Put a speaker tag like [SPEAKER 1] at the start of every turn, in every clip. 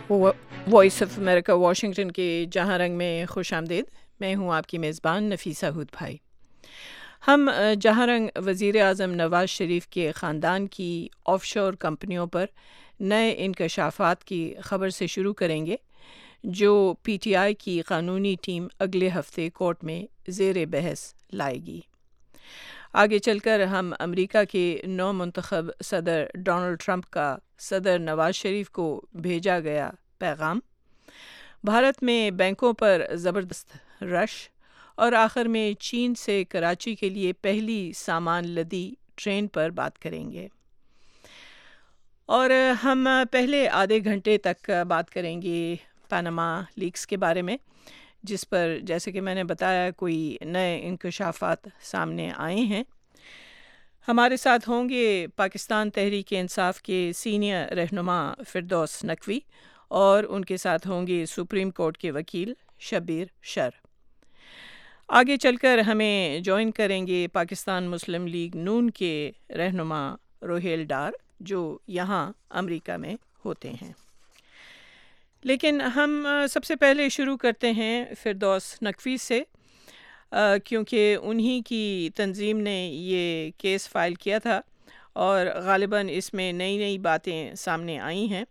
[SPEAKER 1] Voice of America Washington کے جہاں رنگ میں خوش آمدید. میں ہوں آپ کی میزبان نفیسہ ہود بھائی. ہم جہاں رنگ وزیر اعظم نواز شریف کے خاندان کی آف شور کمپنیوں پر نئے انکشافات کی خبر سے شروع کریں گے جو پی ٹی آئی کی قانونی ٹیم اگلے ہفتے کورٹ میں زیر بحث لائے گی. آگے چل کر ہم امریکہ کے نو منتخب صدر ڈونلڈ ٹرمپ کا صدر نواز شریف کو بھیجا گیا پیغام، بھارت میں بینکوں پر زبردست رش، اور آخر میں چین سے کراچی کے لیے پہلی سامان لدی ٹرین پر بات کریں گے. اور ہم پہلے آدھے گھنٹے تک بات کریں گے پاناما لیکس کے بارے میں، جس پر جیسے کہ میں نے بتایا کوئی نئے انکشافات سامنے آئے ہیں. ہمارے ساتھ ہوں گے پاکستان تحریک انصاف کے سینئر رہنما فردوس نقوی، اور ان کے ساتھ ہوں گے سپریم کورٹ کے وکیل شبیر شر. آگے چل کر ہمیں جوائن کریں گے پاکستان مسلم لیگ نون کے رہنما روہیل ڈار، جو یہاں امریکہ میں ہوتے ہیں. لیکن ہم سب سے پہلے شروع کرتے ہیں فردوس نقوی سے، کیونکہ انہی کی تنظیم نے یہ کیس فائل کیا تھا اور غالباً اس میں نئی نئی باتیں سامنے آئی ہیں.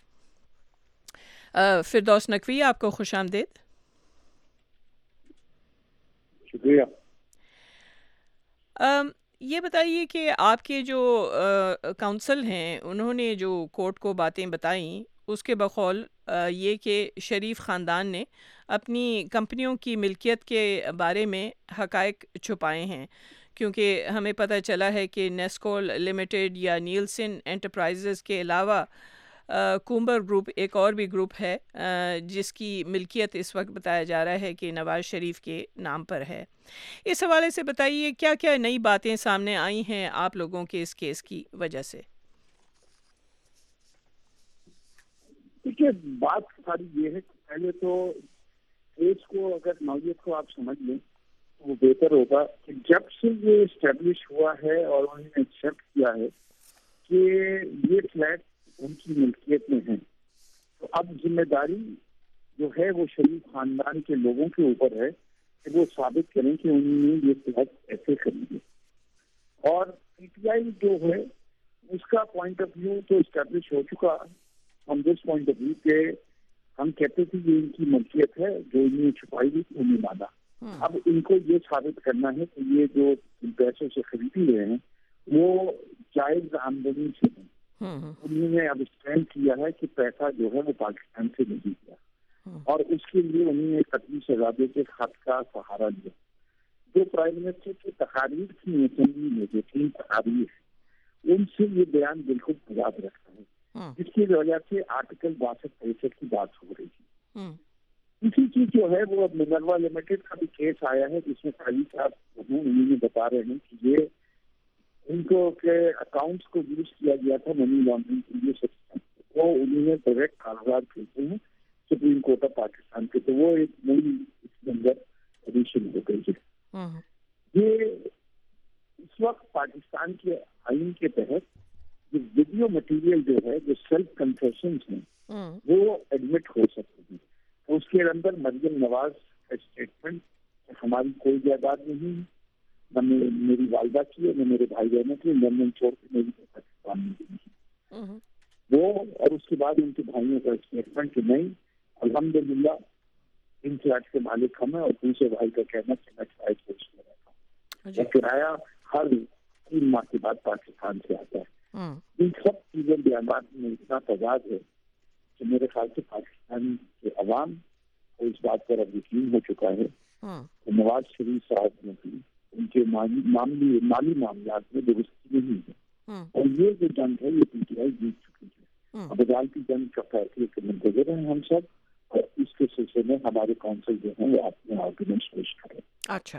[SPEAKER 1] فردوس نقوی، آپ کو خوش آمدید.
[SPEAKER 2] شکریہ.
[SPEAKER 1] یہ بتائیے کہ آپ کے جو کونسل ہیں انہوں نے جو کورٹ کو باتیں بتائیں، اس کے بقول یہ کہ شریف خاندان نے اپنی کمپنیوں کی ملکیت کے بارے میں حقائق چھپائے ہیں، کیونکہ ہمیں پتہ چلا ہے کہ نیسکول لمیٹڈ یا نیلسن انٹرپرائزز کے علاوہ کومبر گروپ ایک اور بھی گروپ ہے جس کی ملکیت اس وقت بتایا جا رہا ہے کہ نواز شریف کے نام پر ہے. اس حوالے سے بتائیے کیا کیا نئی باتیں سامنے آئی ہیں آپ لوگوں کے اس کیس کی وجہ سے.
[SPEAKER 2] دیکھیے، بات ساری یہ ہے کہ پہلے تو کیس کو اگر نوعیت کو آپ سمجھ لیں تو وہ بہتر ہوگا کہ جب سے یہ اسٹیبلش ہوا ہے اور انہوں نے ایکسیپٹ کیا ہے کہ یہ فلیٹ ان کی ملکیت میں ہے، تو اب ذمہ داری جو ہے وہ شریف خاندان کے لوگوں کے اوپر ہے کہ وہ ثابت کریں کہ انہوں نے یہ فلیٹ ایسے خریدے. اور پی ٹی آئی جو ہے اس کا پوائنٹ آف ویو تو اسٹیبلش ہو چکا from this point of view کہ ہم کہتے تھے کہ ان کی ملکیت ہے، جو انہیں چھپائی ہوئی تھی انہیں مانا. اب ان کو یہ ثابت کرنا ہے کہ یہ جو پیسوں سے خریدی رہے ہیں وہ جائز آمدنی سے ہیں. انہوں نے اب اسٹینڈ کیا ہے کہ پیسہ جو ہے وہ پاکستان سے نہیں گیا، اور اس کے لیے انہوں نے قتل سزا کے خط کا سہارا لیا. جو پرائم منسٹر کی تقاریر تھی اسمبلی میں، جو 3 تقاریر ہیں، ان سے یہ بیان بالکل تضاد رکھتا ہے، جس کی وجہ سے آرٹیکل 62-63 کی بات ہو رہی تھی. اسی چیز جو ہے وہ اب منروا لمیٹڈ کا بھی کیس آیا ہے، جس میں قاضی صاحب انہوں نے بتا رہے ہیں کہ یہ ان کو کے اکاؤنٹس کو یوز کیا گیا تھا منی لانڈرنگ کے لیے سسٹم، وہ انہوں نے ڈائریکٹ کاروبار کرتے ہیں سپریم کورٹ آف پاکستان کے، تو وہ ایک نئی اس کے اندر ایڈیشن ہو گئی ہے. یہ اس وقت پاکستان کے آئین کے تحت جو ویڈیو مٹیریل جو ہے، جو سیلف کنفیشنز ہیں، وہ ایڈمٹ ہو سکتے ہیں. اس کے اندر مریم نواز کا اسٹیٹمنٹ کہ ہماری کوئی جائیداد نہیں، نہ میری والدہ کی ہے، نہ میرے بھائی بہنوں کی، لندن چھوڑ کے میری پاکستان میں نہیں، وہ، اور اس کے بعد ان کے بھائیوں کا اسٹیٹمنٹ کہ نہیں الحمدللہ ان فلیٹ کے مالک ہم ہیں، اور دوسرے بھائی کا کہنا کہ میں فلیٹ کو اس میں رہتا ہوں، اور کرایہ ہر 3 ماہ کے بعد پاکستان سے آتا ہے. ان سب چیزوں بیانات میں اتنا تضاد ہے کہ میرے خیال سے پاکستان کے عوام کو اس بات پر اب یقین ہو چکا ہے کہ نواز شریف صاحب نے بھی ان کے مالی معاملات میں درستی نہیں ہے، اور یہ جو جنگ ہے یہ پی ٹی آئی جیت چکی ہے. اب عدالتی جنگ کا فیصلے کے منتظر ہیں ہم سب، اور اس کے سلسلے میں ہمارے کونسل جو ہیں وہ اپنے آرگومنٹس پیش کریں.
[SPEAKER 1] اچھا،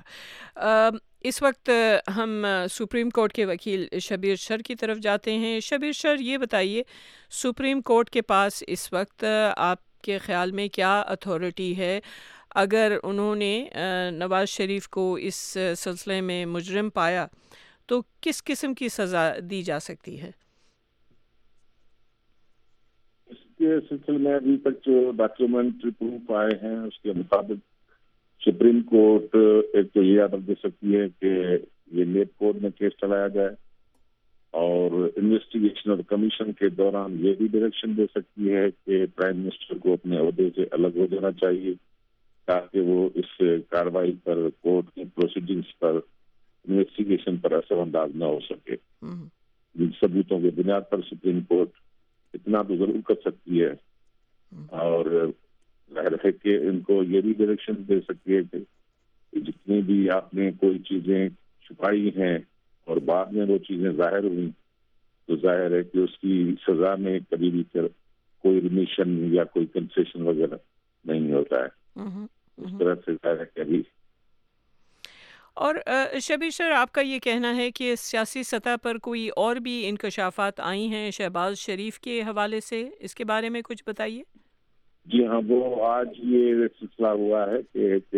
[SPEAKER 1] اس وقت ہم سپریم کورٹ کے وکیل شبیر شر کی طرف جاتے ہیں. شبیر شر، یہ بتائیے سپریم کورٹ کے پاس اس وقت آپ کے خیال میں کیا اتھارٹی ہے اگر انہوں نے نواز شریف کو اس سلسلے میں مجرم پایا تو کس قسم کی سزا دی جا سکتی ہے؟
[SPEAKER 3] کے سلسلے میں ابھی تک جو ڈاکیومنٹری پروف آئے ہیں اس کے مطابق سپریم کورٹ ایک تو یہ آرڈر دے سکتی ہے کہ یہ لیٹ کورٹ میں کیس چلایا جائے، اور انویسٹیگیشن اور کمیشن کے دوران یہ بھی ڈائریکشن دے سکتی ہے کہ پرائم منسٹر کو اپنے عہدے سے الگ ہو جانا چاہیے تاکہ وہ اس کارروائی پر، کورٹ کی پروسیڈنگز پر، انویسٹیگیشن پر اثر انداز نہ ہو سکے۔ جن ثبوتوں کی بنیاد پر سپریم کورٹ اتنا تو ضرور کر سکتی ہے، اور ظاہر ہے کہ ان کو یہ بھی ڈائریکشن دے سکتی ہے کہ جتنی بھی آپ نے کوئی چیزیں چھپائی ہیں اور بعد میں وہ چیزیں ظاہر ہوئی تو ظاہر ہے کہ اس کی سزا میں کبھی بھی کوئی ریمیشن یا کوئی کنسیشن وغیرہ نہیں ہوتا ہے۔ اس طرح سے ظاہر ہے کہ ابھی
[SPEAKER 1] اور شبیر سر، آپ کا یہ کہنا ہے کہ سیاسی سطح پر کوئی اور بھی انکشافات آئی ہیں شہباز شریف کے حوالے سے، اس کے بارے میں کچھ بتائیے۔
[SPEAKER 3] جی ہاں، وہ آج یہ سلسلہ ہوا ہے کہ ایک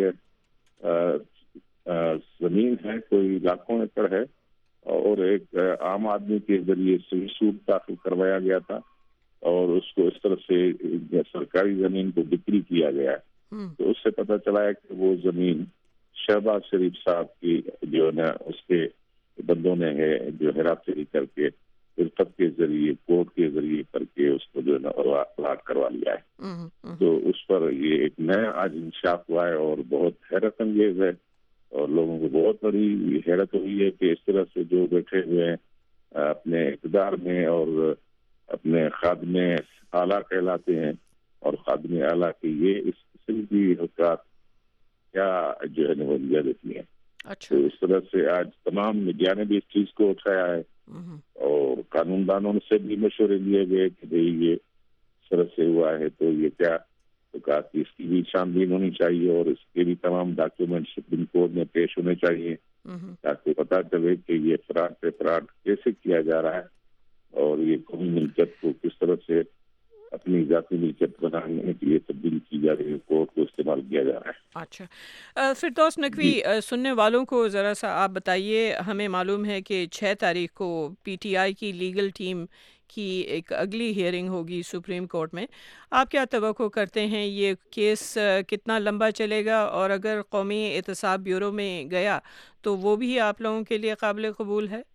[SPEAKER 3] زمین ہے، کوئی لاکھوں ایکڑ ہے، اور ایک عام آدمی کے ذریعے سے سود داخل کروایا گیا تھا اور اس کو اس طرح سے سرکاری زمین کو بکری کیا گیا ہے۔ تو اس سے پتہ چلا ہے کہ وہ زمین شہباز شریف صاحب کی جو ہے نا اس کے بندوں نے ہے جو ہیرا پھیری کر کے رفت کے ذریعے، کورٹ کے ذریعے کر کے اس کو جو ہے نا الاٹ کروا لیا ہے۔ تو اس پر یہ ایک نیا آج انکشاف ہوا ہے اور بہت حیرت انگیز ہے، اور لوگوں کو بہت بڑی حیرت ہوئی ہے کہ اس طرح سے جو بیٹھے ہوئے ہیں اپنے اقتدار میں اور اپنے خادم اعلیٰ کہلاتے ہیں، اور خادم اعلیٰ کے یہ اس قسم کی حرکات کیا جو ہے نا وہ لیا دیتی ہیں۔ تو اس طرح سے آج تمام میڈیا نے بھی اس چیز کو اٹھایا ہے، اور قانون دانوں سے بھی مشورے لیے گئے کہ بھئی یہ اس طرح سے ہوا ہے تو یہ کیا، تو کہا کہ اس کی بھی چھانبین ہونی چاہیے اور اس کے بھی تمام ڈاکیومنٹ سپریم کورٹ میں پیش ہونے چاہیے تاکہ پتہ چلے کہ یہ فراڈ پہ فراڈ کیسے کیا جا رہا ہے اور یہ قومی ملکیت کو کس طرح سے اپنی ذاتی ملکیت بنانے کے لیے تبدیل کی جا رہی ہے، کورٹ کو استعمال کیا جا رہا ہے۔
[SPEAKER 1] اچھا، فردوس نقوی، سننے والوں کو ذرا سا آپ بتائیے، ہمیں معلوم ہے کہ 6 تاریخ کو پی ٹی آئی کی لیگل ٹیم کی ایک اگلی ہیئرنگ ہوگی سپریم کورٹ میں، آپ کیا توقع کرتے ہیں یہ کیس کتنا لمبا چلے گا، اور اگر قومی احتساب بیورو میں گیا تو وہ بھی آپ لوگوں کے لیے قابل قبول ہے؟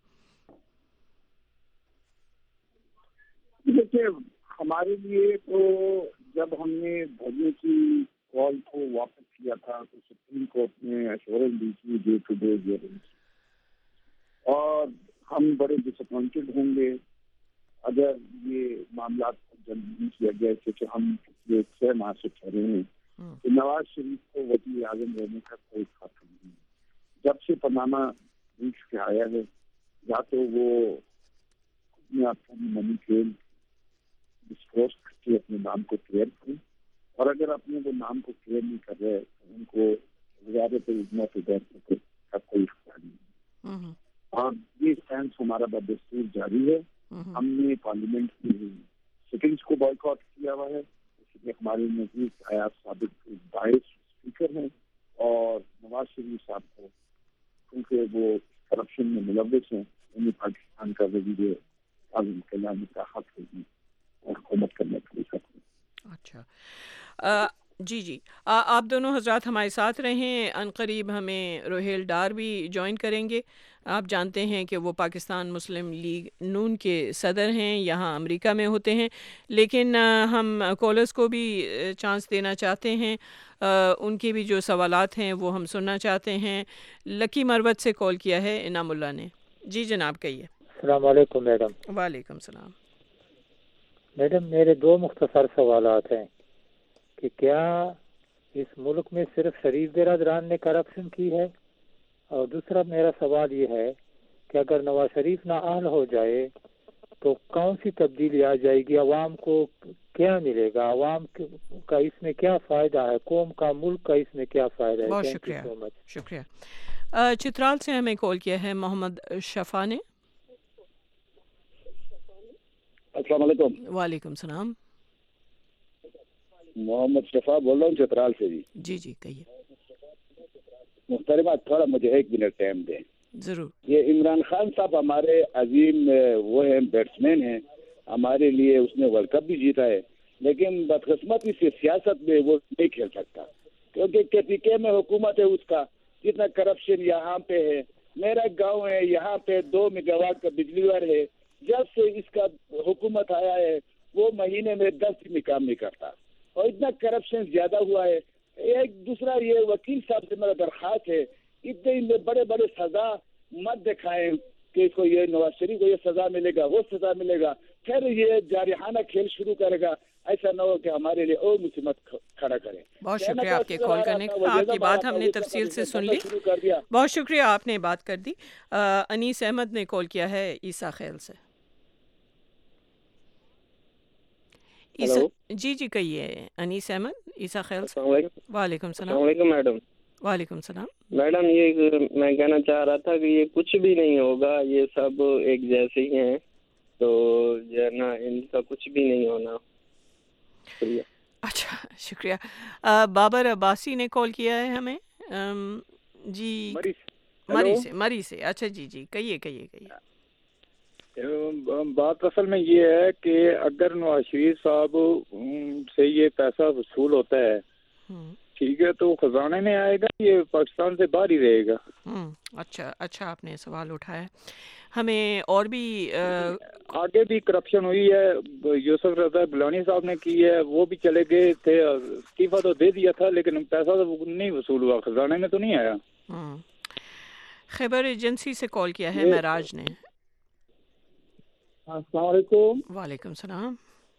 [SPEAKER 2] دیکھیے، ہمارے لیے تو جب ہم نے بھرنے کی کال کو واپس کیا تھا تو سپریم کورٹ نے ایشورنس دی تھی ڈے ٹو ڈے ہیئرنگ، اور ہم بڑے ڈس اپوائنٹڈ ہوں گے اگر یہ معاملات کو جلدی کیا گیا، کیونکہ ہم پچھلے 6 ماہ سے ٹھہرے ہیں کہ نواز شریف کو وزیر اعظم رہنے کا کوئی خاطر نہیں۔ جب سے پاناما لیکس کے آیا ہے، یا تو وہ اپنے آپ کو منی ٹریل ڈسکلوز کر کے اپنے نام کو کلیئر کریں، اور اگر اپنے وہ نام کو کلیئر نہیں کر رہے تو ان کو وزارت اجماع کے دور کا کوئی اختیار نہیں، اور یہ سٹینڈ ہمارا بدستور جاری ہے۔ ہم نے پارلیمنٹ کی سیٹنگز کو بائیکاٹ کیا ہوا ہے، اس لیے ہمارے نزدیک ایاز صادق باعث اسپیکر ہیں، اور نواز شریف صاحب کو کیونکہ وہ کرپشن میں ملوث ہیں، انہیں پاکستان کا وزیر اعظم کہلانے کا حق ہے اور حکومت کرنے کا بھی حق ہے۔
[SPEAKER 1] اچھا، جی آپ دونوں حضرات ہمارے ساتھ رہیں، عنقریب ہمیں روہیل ڈار بھی جوائن کریں گے۔ آپ جانتے ہیں کہ وہ پاکستان مسلم لیگ نون کے صدر ہیں، یہاں امریکہ میں ہوتے ہیں، لیکن ہم کالرز کو بھی چانس دینا چاہتے ہیں، ان کے بھی جو سوالات ہیں وہ ہم سننا چاہتے ہیں۔ لکی مروت سے کال کیا ہے انعام اللہ نے۔ جی جناب کہیے۔
[SPEAKER 4] السلام علیکم میڈم۔
[SPEAKER 1] وعلیکم السلام۔
[SPEAKER 4] میڈم، میرے 2 مختصر سوالات ہیں کہ کیا اس ملک میں صرف شریف برادران نے کرپشن کی ہے، اور دوسرا میرا سوال یہ ہے کہ اگر نواز شریف نااہل ہو جائے تو کون سی تبدیلی آ جائے گی، عوام کو کیا ملے گا، عوام کا اس میں کیا فائدہ ہے، قوم کا، ملک کا اس میں کیا فائدہ ہے؟
[SPEAKER 1] بہت شکریہ۔ چترال سے ہمیں کال کیا ہے محمد شفا نے۔
[SPEAKER 5] السلام علیکم۔
[SPEAKER 1] وعلیکم السلام۔
[SPEAKER 5] محمد شفا بول رہا ہوں چترال سے۔
[SPEAKER 1] جی کہیے۔
[SPEAKER 5] محترمہ، تھوڑا مجھے 1 منٹ ٹائم دیں۔
[SPEAKER 1] ضرور۔
[SPEAKER 5] یہ عمران خان صاحب ہمارے عظیم وہ ہیں، بیٹسمین ہیں، ہمارے لیے اس نے ورلڈ کپ بھی جیتا ہے، لیکن بدقسمتی سے سیاست میں وہ نہیں کھیل سکتا، کیونکہ KPK میں حکومت ہے اس کا، جتنا کرپشن یہاں پہ ہے. میرا گاؤں ہے، یہاں پہ 2 میگا واٹ کا بجلی گھر ہے. جب سے اس کا حکومت آیا ہے وہ مہینے میں 10 دن کام نہیں کرتا، اور اتنا کرپشن زیادہ ہوا ہے. ایک دوسرا یہ وکیل صاحب سے میرا درخواست ہے، اتنے بڑے بڑے سزا مت دکھائیں کہ اس کو یہ نواز شریف کو یہ سزا ملے گا، وہ سزا ملے گا، پھر یہ جارحانہ کھیل شروع کرے گا. ایسا نہ ہو کہ ہمارے لیے اور مصیبت کھڑا کرے.
[SPEAKER 1] بہت شکریہ آپ کے کال کرنے کا، آپ کی بات ہم نے تفصیل سے سن لی. بہت شکریہ، آپ نے بات کر دی. انیس احمد نے کال کیا ہے عیسیٰ خیل سے. جی جی کہیے انیس احمد عیسیٰ خیل سے. وعلیکم السلام.
[SPEAKER 6] السلام علیکم میڈم.
[SPEAKER 1] وعلیکم السلام.
[SPEAKER 6] میڈم یہ میں کہنا چاہ رہا تھا کہ یہ کچھ بھی نہیں ہوگا، یہ سب ایک جیسے ہی ہیں، تو جو ہے نا ان کا کچھ بھی نہیں ہونا. شکریہ.
[SPEAKER 1] اچھا شکریہ. بابر عباسی نے کال کیا ہے ہمیں. جی مری سے. اچھا جی جی کہیے.
[SPEAKER 7] بات اصل میں یہ ہے کہ اگر نواز شریف صاحب سے یہ پیسہ وصول ہوتا ہے ٹھیک ہے تو خزانے میں آئے گا، یہ پاکستان سے باہر ہی رہے گا.
[SPEAKER 1] اچھا آپ نے سوال اٹھایا. ہمیں اور بھی
[SPEAKER 7] آگے بھی کرپشن ہوئی ہے، یوسف رضا بلانی صاحب نے کی ہے، وہ بھی چلے گئے تھے، استعفیٰ تو دے دیا تھا لیکن پیسہ تو نہیں وصول ہوا، خزانے میں تو نہیں آیا.
[SPEAKER 1] خیبر ایجنسی سے کال کیا ہے معراج نے.
[SPEAKER 8] السلام علیکم.
[SPEAKER 1] وعلیکم السلام.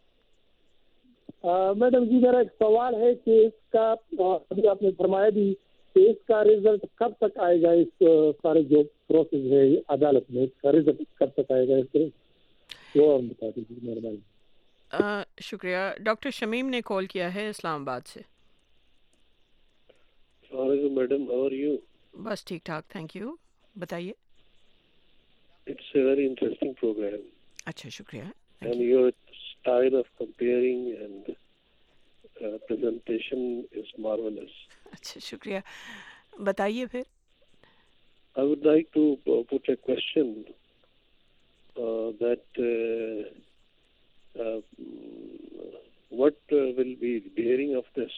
[SPEAKER 8] میڈم جی میرا ایک سوال ہے کہ اس کا ابھی آپ نے فرمایا بھی کہ اس کا رزلٹ کب تک آئے گا، اس سارے جو پروسیس ہے عدالت میں اس کا رزلٹ کب تک آئے گا، اس وہ بتا دیجیے مہربانی.
[SPEAKER 1] شکریہ. ڈاکٹر شمیم نے کال کیا ہے اسلام آباد سے.
[SPEAKER 9] السلام علیکم میڈم، ہاؤ آر یو؟
[SPEAKER 1] بس ٹھیک ٹھاک تھینک یو. بتائیے.
[SPEAKER 9] It's a very interesting programme.
[SPEAKER 1] اچھا شکریہ.
[SPEAKER 9] And your style of comparing and presentation is marvelous.
[SPEAKER 1] اچھا شکریہ. بتائیے پھر.
[SPEAKER 9] I would like to put a question that what will be the bearing of this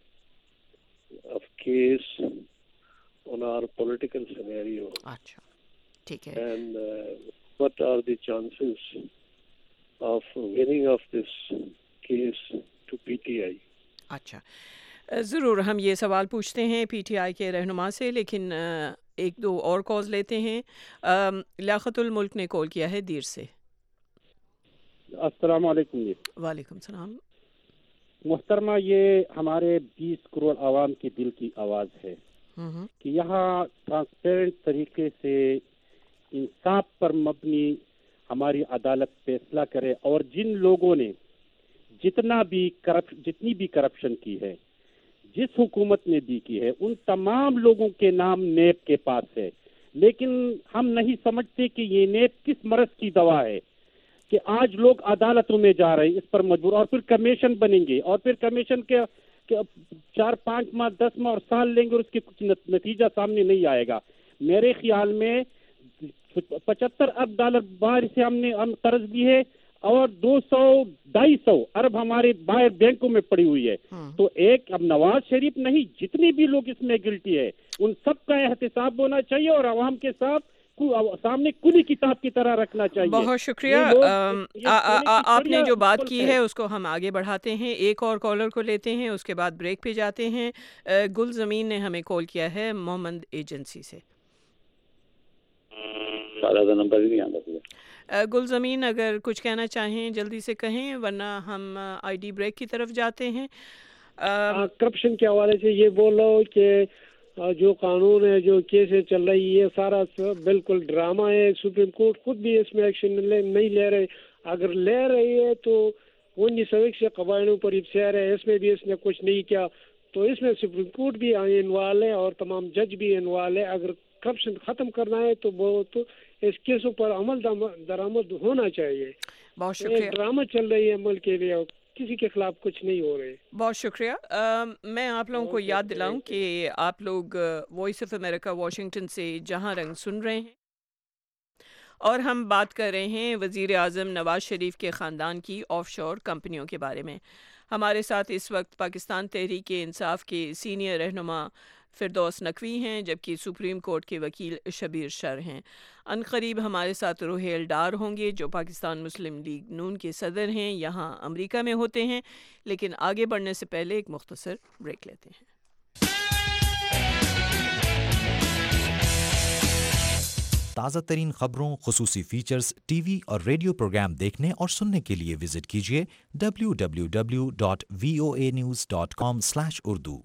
[SPEAKER 9] case on our political scenario.
[SPEAKER 1] اچھا ٹھیک ہے.
[SPEAKER 9] And what are the chances of winning of this case to PTI.
[SPEAKER 1] اچھا ضرور ہم یہ سوال پوچھتے ہیں پی ٹی آئی کے رہنما سے، لیکن ایک دو اور کالز لیتے ہیں. لیاقت الملک نے کال کیا ہے دیر سے.
[SPEAKER 10] السلام علیکم. جی
[SPEAKER 1] وعلیکم السلام.
[SPEAKER 10] محترمہ، یہ ہمارے 20 کروڑ عوام کے دل کی آواز ہے کہ یہاں ٹرانسپیرنٹ طریقے سے انصاف پر مبنی ہماری عدالت فیصلہ کرے، اور جن لوگوں نے جتنی بھی کرپشن کی ہے، جس حکومت نے بھی کی ہے، ان تمام لوگوں کے نام نیب کے پاس ہے. لیکن ہم نہیں سمجھتے کہ یہ نیب کس مرض کی دوا ہے کہ آج لوگ عدالتوں میں جا رہے ہیں اس پر مجبور، اور پھر کمیشن بنیں گے، اور پھر کمیشن کے 4-5 ماہ 10 ماہ اور سال لیں گے اور اس کے کچھ نتیجہ سامنے نہیں آئے گا. میرے خیال میں $75 ارب باہر سے ہم قرض لی ہے، اور 200-250 ارب ہمارے باہر بینکوں میں پڑی ہوئی ہے. تو ایک اب نواز شریف نہیں، جتنے بھی لوگ اس میں گلٹی ہے ان سب کا احتساب ہونا چاہیے اور عوام کے سامنے کھلی کتاب کی طرح رکھنا چاہیے.
[SPEAKER 1] بہت شکریہ. آپ نے جو بات کی ہے اس کو ہم آگے بڑھاتے ہیں. ایک اور کالر کو لیتے ہیں، اس کے بعد بریک پہ جاتے ہیں. گل زمین نے ہمیں کال کیا ہے محمد ایجنسی سے.
[SPEAKER 5] نمبر نہیں آتا.
[SPEAKER 1] گل زمین اگر کچھ کہنا چاہیں جلدی سے کہیں، ورنہ ہم آئی ڈی بریک کی طرف جاتے ہیں.
[SPEAKER 11] کرپشن کے حوالے سے یہ بول رہا ہوں کہ جو قانون ہے، جو کیسیں چل رہی ہے، یہ سارا بالکل ڈرامہ ہے. سپریم کورٹ خود بھی اس میں ایکشن نہیں لے رہے. اگر لے رہی ہے تو 1901 سے قوانینوں پر ابسیر ہے، اس میں بھی اس نے کچھ نہیں کیا. تو اس میں سپریم کورٹ بھی انوالو ہے اور تمام جج بھی انوالو ہے. اگر کرپشن ختم کرنا ہے تو بہت اس کیسوں پر عمل درآمد ہونا چاہیے.
[SPEAKER 1] بہت شکریہ.
[SPEAKER 11] ڈرامہ چل رہی ہے عمل کے لیے، کسی کے خلاف کچھ نہیں ہو رہے.
[SPEAKER 1] بہت شکریہ. میں آپ لوگوں کو یاد دلاؤں کہ آپ لوگ وائس آف امریکہ واشنگٹن سے جہاں رنگ سن رہے ہیں، اور ہم بات کر رہے ہیں وزیر اعظم نواز شریف کے خاندان کی آف شور کمپنیوں کے بارے میں. ہمارے ساتھ اس وقت پاکستان تحریک انصاف کے سینئر رہنما فردوس نقوی ہیں، جبکہ سپریم کورٹ کے وکیل شبیر شر ہیں۔ عنقریب ہمارے ساتھ روہیل ڈار ہوں گے جو پاکستان مسلم لیگ نون کے صدر ہیں، یہاں امریکہ میں ہوتے ہیں۔ لیکن آگے بڑھنے سے پہلے ایک مختصر بریک لیتے ہیں۔
[SPEAKER 12] تازہ ترین خبروں، خصوصی فیچرز، ٹی وی اور ریڈیو پروگرام دیکھنے اور سننے کے لیے وزٹ کیجیے www.voanews.com/urdu۔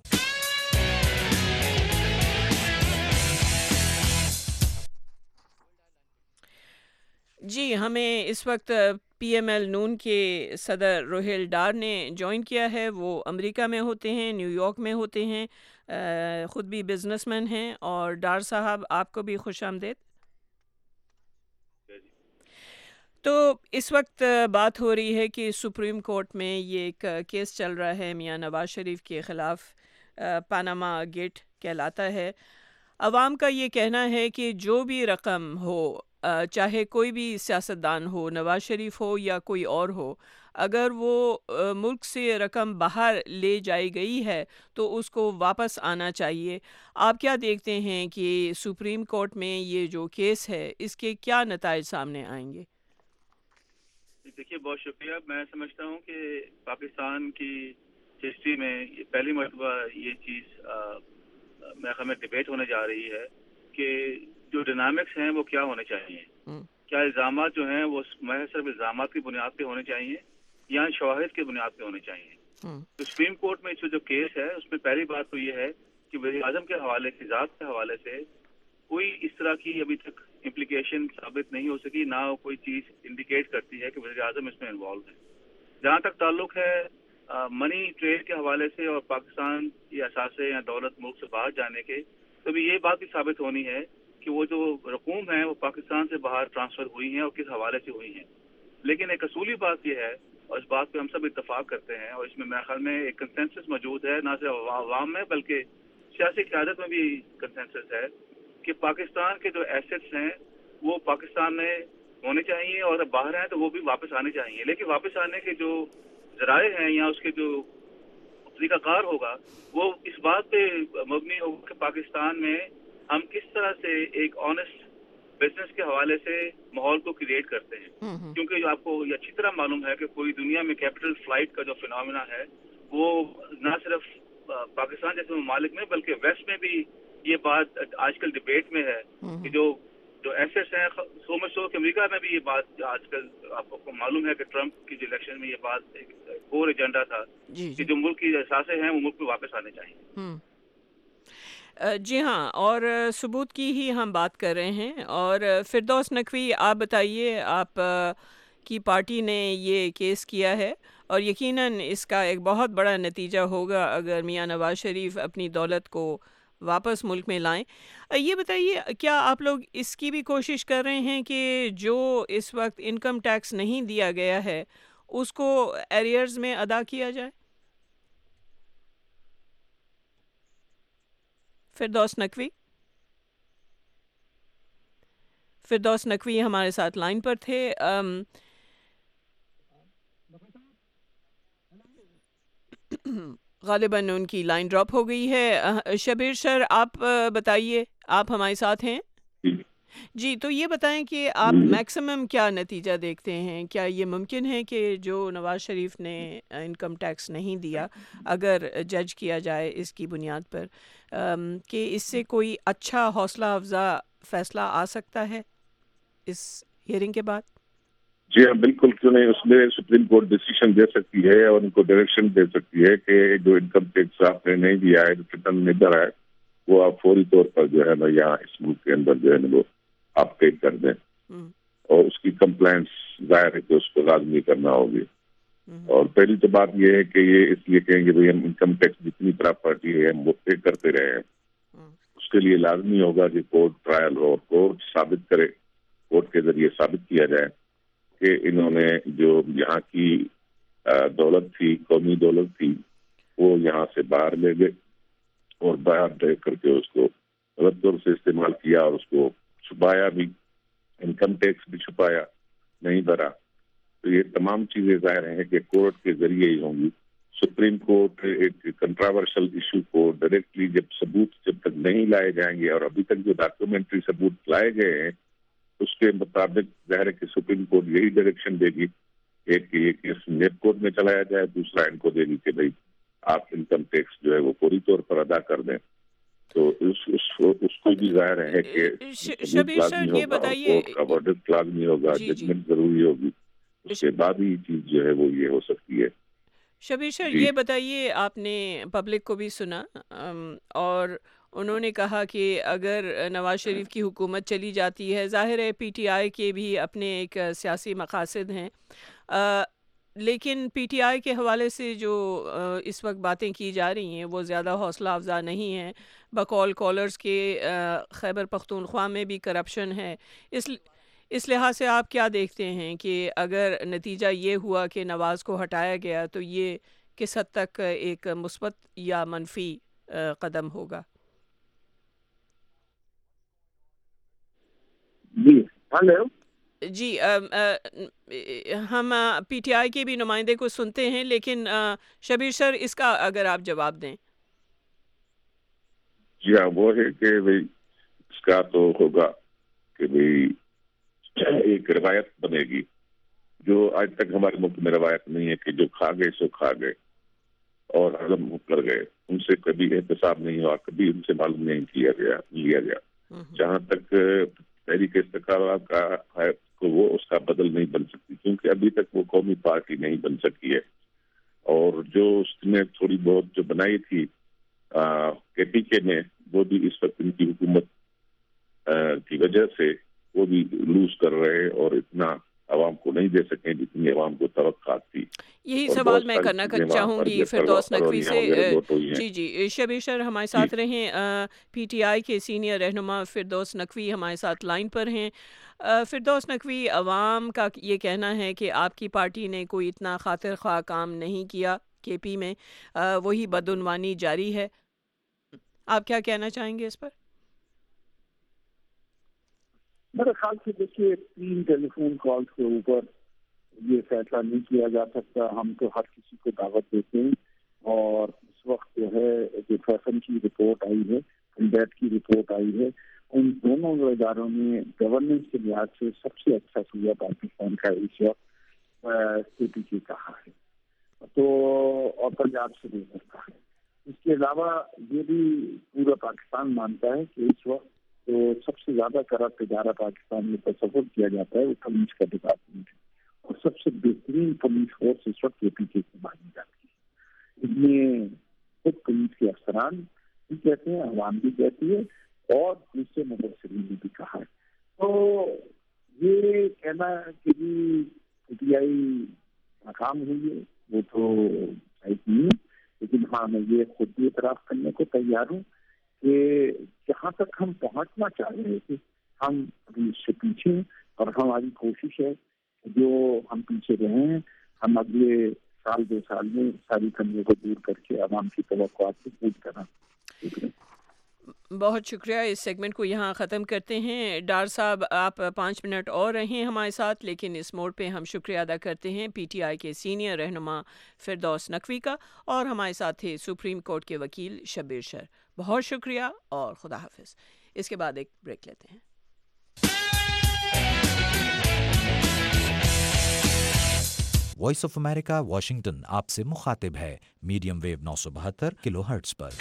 [SPEAKER 1] جی، ہمیں اس وقت پی ایم ایل نون کے صدر روہیل ڈار نے جوائن کیا ہے۔ وہ امریکہ میں ہوتے ہیں، نیو یارک میں ہوتے ہیں، خود بھی بزنس مین ہیں۔ اور ڈار صاحب، آپ کو بھی خوش آمدید۔ تو اس وقت بات ہو رہی ہے کہ سپریم کورٹ میں یہ ایک کیس چل رہا ہے میاں نواز شریف کے خلاف، پاناما گیٹ کہلاتا ہے۔ عوام کا یہ کہنا ہے کہ جو بھی رقم ہو، چاہے کوئی بھی سیاستدان ہو، نواز شریف ہو یا کوئی اور ہو، اگر وہ ملک سے رقم باہر لے جائی گئی ہے تو اس کو واپس آنا چاہیے۔ آپ کیا دیکھتے ہیں کہ سپریم کورٹ میں یہ جو کیس ہے اس کے کیا نتائج سامنے آئیں گے؟
[SPEAKER 13] دیکھیے، بہت شکریہ۔ میں سمجھتا ہوں کہ پاکستان کی ہسٹری میں پہلی مرتبہ یہ چیز میرے خیال میں ڈبیٹ ہونے جا رہی ہے کہ جو ڈائنامکس ہیں وہ کیا ہونے چاہیے۔ کیا الزامات جو ہیں وہ محض صرف الزامات کی بنیاد پہ ہونے چاہیے یا شواہد کی بنیاد پہ ہونے چاہیے؟ تو سپریم کورٹ میں جو کیس ہے اس میں پہلی بات تو یہ ہے کہ وزیر اعظم کے حوالے کی ذات کے حوالے سے کوئی اس طرح کی ابھی تک امپلیکیشن ثابت نہیں ہو سکی، نہ کوئی چیز انڈیکیٹ کرتی ہے کہ وزیر اعظم اس میں انوالو ہے۔ جہاں تک تعلق ہے منی ٹریڈ کے حوالے سے اور پاکستان کے اثاثے یا دولت ملک سے باہر جانے کے، تو بھی یہ بات بھی ثابت ہونی ہے کہ وہ جو رقوم ہیں وہ پاکستان سے باہر ٹرانسفر ہوئی ہیں اور کس حوالے سے ہوئی ہیں۔ لیکن ایک اصولی بات یہ ہے، اور اس بات پہ ہم سب اتفاق کرتے ہیں، اور اس میں میرے خیال میں ایک کنسنسس موجود ہے، نہ صرف عوام میں بلکہ سیاسی قیادت میں بھی کنسنسس ہے کہ پاکستان کے جو ایسٹس ہیں وہ پاکستان میں ہونے چاہیے، اور باہر ہیں تو وہ بھی واپس آنے چاہیے۔ لیکن واپس آنے کے جو ذرائع ہیں یا اس کے جو طریقہ کار ہوگا وہ اس بات پہ مبنی ہوگا کہ پاکستان میں ہم کس طرح سے ایک آنےسٹ بزنس کے حوالے سے ماحول کو کریٹ کرتے ہیں۔ کیونکہ جو آپ کو یہ اچھی طرح معلوم ہے کہ پوری دنیا میں کیپٹل فلائٹ کا جو فینومینا ہے وہ نہ صرف پاکستان جیسے ممالک میں بلکہ ویسٹ میں بھی یہ بات آج کل ڈبیٹ میں ہے کہ جو ایسیٹس ہیں، سو مچ سو کہ امریکہ میں بھی یہ بات آج کل آپ کو معلوم ہے کہ ٹرمپ کی جو الیکشن میں یہ بات ایک کور ایجنڈا تھا کہ جو ملک کی اثاثے ہیں وہ ملک میں واپس آنے چاہیے۔
[SPEAKER 1] جی ہاں، اور ثبوت کی ہی ہم بات کر رہے ہیں۔ اور فردوس نقوی، آپ بتائیے، آپ کی پارٹی نے یہ کیس کیا ہے اور یقیناً اس کا ایک بہت بڑا نتیجہ ہوگا اگر میاں نواز شریف اپنی دولت کو واپس ملک میں لائیں۔ یہ بتائیے، کیا آپ لوگ اس کی بھی کوشش کر رہے ہیں کہ جو اس وقت انکم ٹیکس نہیں دیا گیا ہے اس کو ایریئرز میں ادا کیا جائے؟ فردوس نقوی ہمارے ساتھ لائن پر تھے۔ غالباً ان کی لائن ڈراپ ہو گئی ہے۔ شبیر شر، آپ بتائیے، آپ ہمارے ساتھ ہیں؟ جی، تو یہ بتائیں کہ آپ میکسیمم کیا نتیجہ دیکھتے ہیں؟ کیا یہ ممکن ہے کہ جو نواز شریف نے انکم ٹیکس نہیں دیا، اگر جج کیا جائے اس کی بنیاد پر، کہ اس سے کوئی اچھا حوصلہ افزا فیصلہ آ سکتا ہے اس ہیئرنگ کے بعد؟
[SPEAKER 3] جی ہاں، بالکل، کیوں نہیں۔ اس میں سپریم کورٹ ڈیسیشن دے سکتی ہے اور ان کو ڈائریکشن دے سکتی ہے کہ جو انکم ٹیکس آپ نے نہیں دیا ہے، جو ریٹرن نہیں بھرا ہے، وہ آپ فوری طور پر جو ہے نا یہاں اس ملک کے اندر جو ہے نا وہ آپ پے کر دیں، اور اس کی کمپلائنس ظاہر ہے کہ اس کو لازمی کرنا ہوگی۔ اور پہلی تو بات یہ ہے کہ یہ اس لیے کہیں گے بھائی ہم انکم ٹیکس جتنی پراپرٹی ہے ہم وہ پے کرتے رہے ہیں، اس کے لیے لازمی ہوگا کہ کورٹ ٹرائل ہو، کورٹ ثابت کرے، کورٹ کے ذریعے ثابت کیا جائے کہ انہوں نے جو یہاں کی دولت تھی، قومی دولت تھی، وہ یہاں سے باہر لے گئے اور باہر لے کر کے اس کو غلط طور سے استعمال کیا اور اس کو چھپایا بھی، انکم ٹیکس بھی چھپایا، نہیں بھرا۔ تو یہ تمام چیزیں ظاہر ہیں کہ کورٹ کے ذریعے ہی ہوں گی۔ सुप्रीम कोर्ट एक कंट्रोवर्शियल इशू को डायरेक्टली जब तक नहीं लाए जाएंगे, और अभी तक जो डॉक्यूमेंट्री सबूत लाए गए हैं उसके मुताबिक ज़ाहिर है कि सुप्रीम कोर्ट यही डायरेक्शन देगी, एक ये केस नेप कोर्ट में चलाया जाए, दूसरा इनको देगी कि भाई आप इनकम टैक्स जो है वो पूरी तौर पर अदा कर दें। तो उसको भी जाहिर है कि
[SPEAKER 1] शबीर सर ये बताइए,
[SPEAKER 3] वर्डिक्ट लाजमी होगा, जजमेंट जरूरी होगी, उसके बाद ही चीज जो है वो ये हो सकती है।
[SPEAKER 1] शबीर सर ये बताइए, आपने पब्लिक को भी सुना और उन्होंने कहा कि अगर नवाज शरीफ की हुकूमत चली जाती है, ज़ाहिर है पीटीआई के भी अपने एक सियासी मकासद हैं, लेकिन पीटीआई के हवाले से जो इस वक्त बातें की जा रही हैं वो ज़्यादा हौसला अफजा नहीं हैं। बकौल कॉलर्स के खैबर पख्तूनख्वा में भी करप्शन है। इस लिहाज से आप क्या देखते हैं कि अगर नतीजा ये हुआ कि नवाज़ को हटाया गया तो ये किस हद तक एक मुस्बत या मनफी कदम होगा?
[SPEAKER 2] जी हेलो
[SPEAKER 1] जी, हम पीटीआई के भी नुमाइंदे को सुनते हैं, लेकिन शबीर सर इसका अगर आप जवाब दें।
[SPEAKER 3] जी हाँ, वो है कि भाई इसका तो होगा कि भाई एक रवायत बनेगी जो आज तक हमारे मुल्क में रवायत नहीं है कि जो खा गए सो खा गए और हजम कर गए, उनसे कभी एहतसाब नहीं हुआ, कभी उनसे मालूम नहीं लिया गया। जहाँ तक तहरीक इस्तिक़लाल का है तो वो उसका बदल नहीं बन सकती, क्योंकि अभी तक वो कौमी पार्टी नहीं बन सकी है। और जो उसने थोड़ी बहुत जो बनाई थी केपीके में, वो भी इस वक्त इनकी हुकूमत की वजह से वो भी लूज कर रहे और इतना आवाम को नहीं दे सके जितनी आवाम को तवक्कात थी।
[SPEAKER 1] यही सवाल मैं करना चाहूँगी फिरदौस नकवी से। जी, शबीर सर हमारे साथ रहें। पीटीआई के सीनियर रहनुमा फिरदौस नकवी हमारे साथ लाइन पर हैं। फिरदौस नकवी, अवाम का ये कहना है कि आपकी पार्टी ने कोई इतना खातिर ख्वाह काम नहीं किया केपी में, वही बदउनवानी जारी है। आप क्या कहना चाहेंगे इस पर?
[SPEAKER 2] मेरे ख्याल से देखिए 3 टेलीफोन कॉल्स के ऊपर ये फैसला नहीं किया जा सकता। हम तो हर किसी को दावत देते हैं और इस वक्त जो है जो फैशन की रिपोर्ट आई है, कंडेट की रिपोर्ट आई है, उन दोनों इदारों ने गवर्नेंस के लिहाज से सबसे अच्छा सूबा पाकिस्तान का इस वक्त केपीके कहा है, तो और पंजाब से भी करता है। इसके अलावा ये भी पूरा पाकिस्तान मानता है कि इस वक्त तो सबसे ज्यादा करप्ट इदारा पाकिस्तान में तस्वुर किया जाता है वो पुलिस का डिपार्टमेंट है, और सबसे बेहतरीन पुलिस फोर्स इस वक्त केपीके की मानी जाती है। इसमें खुद पुलिस के अफसरान भी कहते हैं, अवाम भी कहती है, और दूसरे मुबसरीन ने भी कहा है। तो ये कहना कि पीटीआई नाकाम हुई है वो तो सही नहीं है, लेकिन हाँ मैं ये खुद भी इतराफ करने को तैयार हूँ कि जहाँ तक हम पहुँचना चाह रहे थे हम अभी इससे पीछे हैं, और हमारी कोशिश है जो हम पीछे रहे हैं हम अगले साल 2 साल में सारी कमियों को दूर करके आवाम की तवक्कुआत को पूरी करना।
[SPEAKER 1] बहुत शुक्रिया। इस सेगमेंट को यहाँ ख़त्म करते हैं। डार साहब आप 5 मिनट और रहें हमारे साथ, लेकिन इस मोड़ पे हम शुक्रिया अदा करते हैं पीटीआई के सीनियर रहनुमा फिरदौस नकवी का, और हमारे साथ थे सुप्रीम कोर्ट के वकील शबीर सर। बहुत शुक्रिया और खुदा हाफिज़। इसके बाद एक ब्रेक लेते हैं।
[SPEAKER 12] वॉइस ऑफ अमेरिका वाशिंगटन आपसे मुखातिब है मीडियम वेव 972 किलोहर्ट्ज़ पर।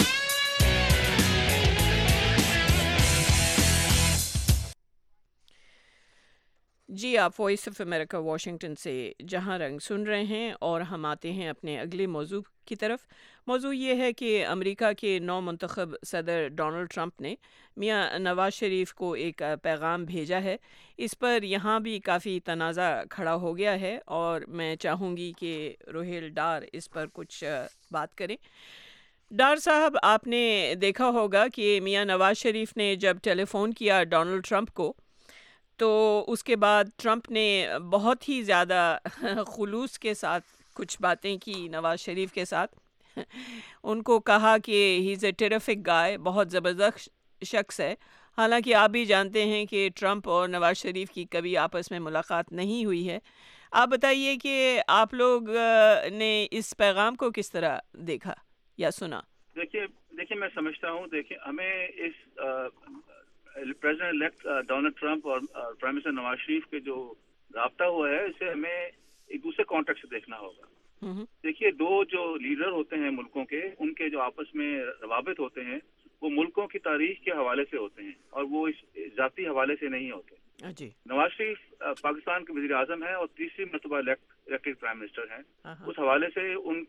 [SPEAKER 1] जी, आप वॉइस ऑफ अमेरिका वाशिंगटन से जहां रंग सुन रहे हैं, और हम आते हैं अपने अगले मौजू की तरफ। मौजू ये है कि अमेरिका के नौ मुंतखब सदर डोनाल्ड ट्रंप ने मियां नवाज शरीफ को एक पैगाम भेजा है। इस पर यहाँ भी काफ़ी तनाज़ा खड़ा हो गया है, और मैं चाहूँगी कि रोहेल डार इस पर कुछ बात करें। डार साहब, आपने देखा होगा कि मियां नवाज शरीफ ने जब टेलीफ़ोन किया डोनाल्ड ट्रंप को, तो उसके बाद ट्रंप ने बहुत ही ज़्यादा खुलूस के साथ कुछ बातें की नवाज शरीफ के साथ। उनको कहा कि ही इज़ ए टेरिफिक गाय, बहुत ज़बरदस्त शख्स है। हालांकि आप भी जानते हैं कि ट्रंप और नवाज शरीफ की कभी आपस में मुलाकात नहीं हुई है। آپ بتائیے کہ آپ لوگ نے اس پیغام کو کس طرح دیکھا یا سنا؟
[SPEAKER 13] دیکھیے میں سمجھتا ہوں، دیکھیے ہمیں اس پریزیڈنٹ الیکٹ ڈونلڈ ٹرمپ اور پرائم منسٹر نواز شریف کے جو رابطہ ہوا ہے اسے ہمیں ایک دوسرے کانٹیکٹ سے دیکھنا ہوگا. دیکھیے دو جو لیڈر ہوتے ہیں ملکوں کے، ان کے جو آپس میں روابط ہوتے ہیں وہ ملکوں کی تاریخ کے حوالے سے ہوتے ہیں اور وہ اس ذاتی حوالے سے نہیں ہوتے.
[SPEAKER 1] جی
[SPEAKER 13] نواز شریف پاکستان کے وزیر اعظم ہیں اور تیسری مرتبہ الیکٹڈ پرائم منسٹر ہیں. اس حوالے سے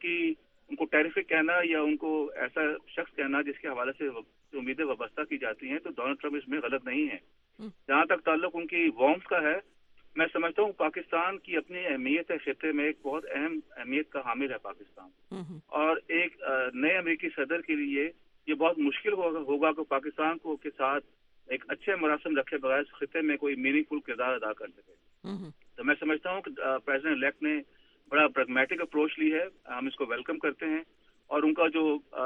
[SPEAKER 13] ان کو ٹیریفک کہنا یا ان کو ایسا شخص کہنا جس کے حوالے سے امیدیں وابستہ کی جاتی ہیں تو ڈونلڈ ٹرمپ اس میں غلط نہیں ہے. جہاں تک تعلق ان کی وارمتھ کا ہے، میں سمجھتا ہوں پاکستان کی اپنی اہمیت ہے، خطے میں ایک بہت اہم اہمیت کا حامل ہے پاکستان. اور ایک نئے امریکی صدر کے لیے یہ بہت مشکل ہوگا کہ پاکستان کو کے ساتھ ایک اچھے مراسم رکھے بغیر اس خطے میں کوئی میننگ فل کردار ادا کر سکے. تو میں سمجھتا ہوں کہ پریزیڈنٹ الیکٹ نے بڑا پریگمیٹک اپروچ لی ہے، ہم اس کو ویلکم کرتے ہیں. اور ان کا جو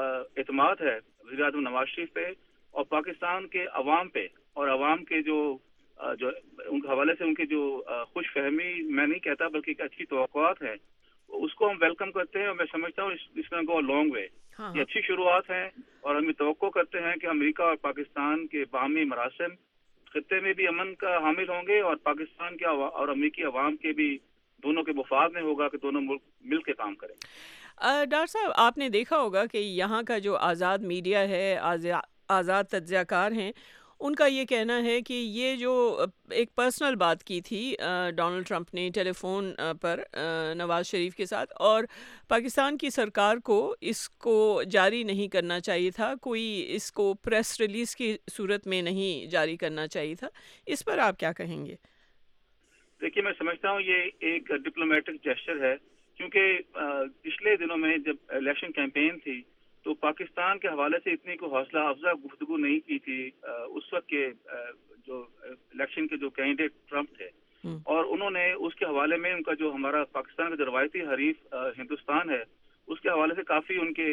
[SPEAKER 13] اعتماد ہے وزیر اعظم نواز شریف پہ اور پاکستان کے عوام پہ اور عوام کے جو ان کے حوالے سے ان کی جو خوش فہمی میں نہیں کہتا بلکہ ایک اچھی توقعات ہیں، اس کو ہم ویلکم کرتے ہیں. اور میں سمجھتا ہوں اس میں گو لانگ وے. یہ اچھی شروعات ہیں اور ہم توقع کرتے ہیں کہ امریکہ اور پاکستان کے باہمی مراسم خطے میں بھی امن کا حامل ہوں گے اور پاکستان کے اور امریکی عوام کے بھی دونوں کے مفاد میں ہوگا کہ دونوں ملک مل کے کام کریں.
[SPEAKER 1] ڈاکٹر صاحب آپ نے دیکھا ہوگا کہ یہاں کا جو آزاد میڈیا ہے، آزاد تجزیہ کار ہیں، ان کا یہ کہنا ہے کہ یہ جو ایک پرسنل بات کی تھی ڈونلڈ ٹرمپ نے ٹیلی فون پر نواز شریف کے ساتھ، اور پاکستان کی سرکار کو اس کو جاری نہیں کرنا چاہیے تھا، کوئی اس کو پریس ریلیز کی صورت میں نہیں جاری کرنا چاہیے تھا. اس پر آپ کیا کہیں گے؟
[SPEAKER 13] دیکھیے میں سمجھتا ہوں یہ ایک ڈپلومیٹک جیسچر ہے، کیونکہ پچھلے دنوں میں جب الیکشن کیمپین تھی تو پاکستان کے حوالے سے اتنی کوئی حوصلہ افزا گفتگو نہیں کی تھی اس وقت کے جو الیکشن کے جو کینڈیڈیٹ ٹرمپ تھے. اور انہوں نے اس کے حوالے میں ان کا جو ہمارا پاکستان کا جو روایتی حریف ہندوستان ہے اس کے حوالے سے کافی ان کے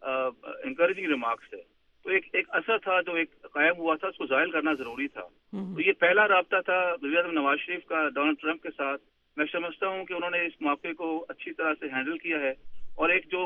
[SPEAKER 13] انکریجنگ ریمارکس تھے. تو ایک اثر تھا جو ایک قائم ہوا تھا، اس کو ظاہر کرنا ضروری تھا. تو یہ پہلا رابطہ تھا وزیر اعظم نواز شریف کا ڈونلڈ ٹرمپ کے ساتھ. میں سمجھتا ہوں کہ انہوں نے اس موقع کو اچھی طرح سے ہینڈل کیا ہے. اور ایک جو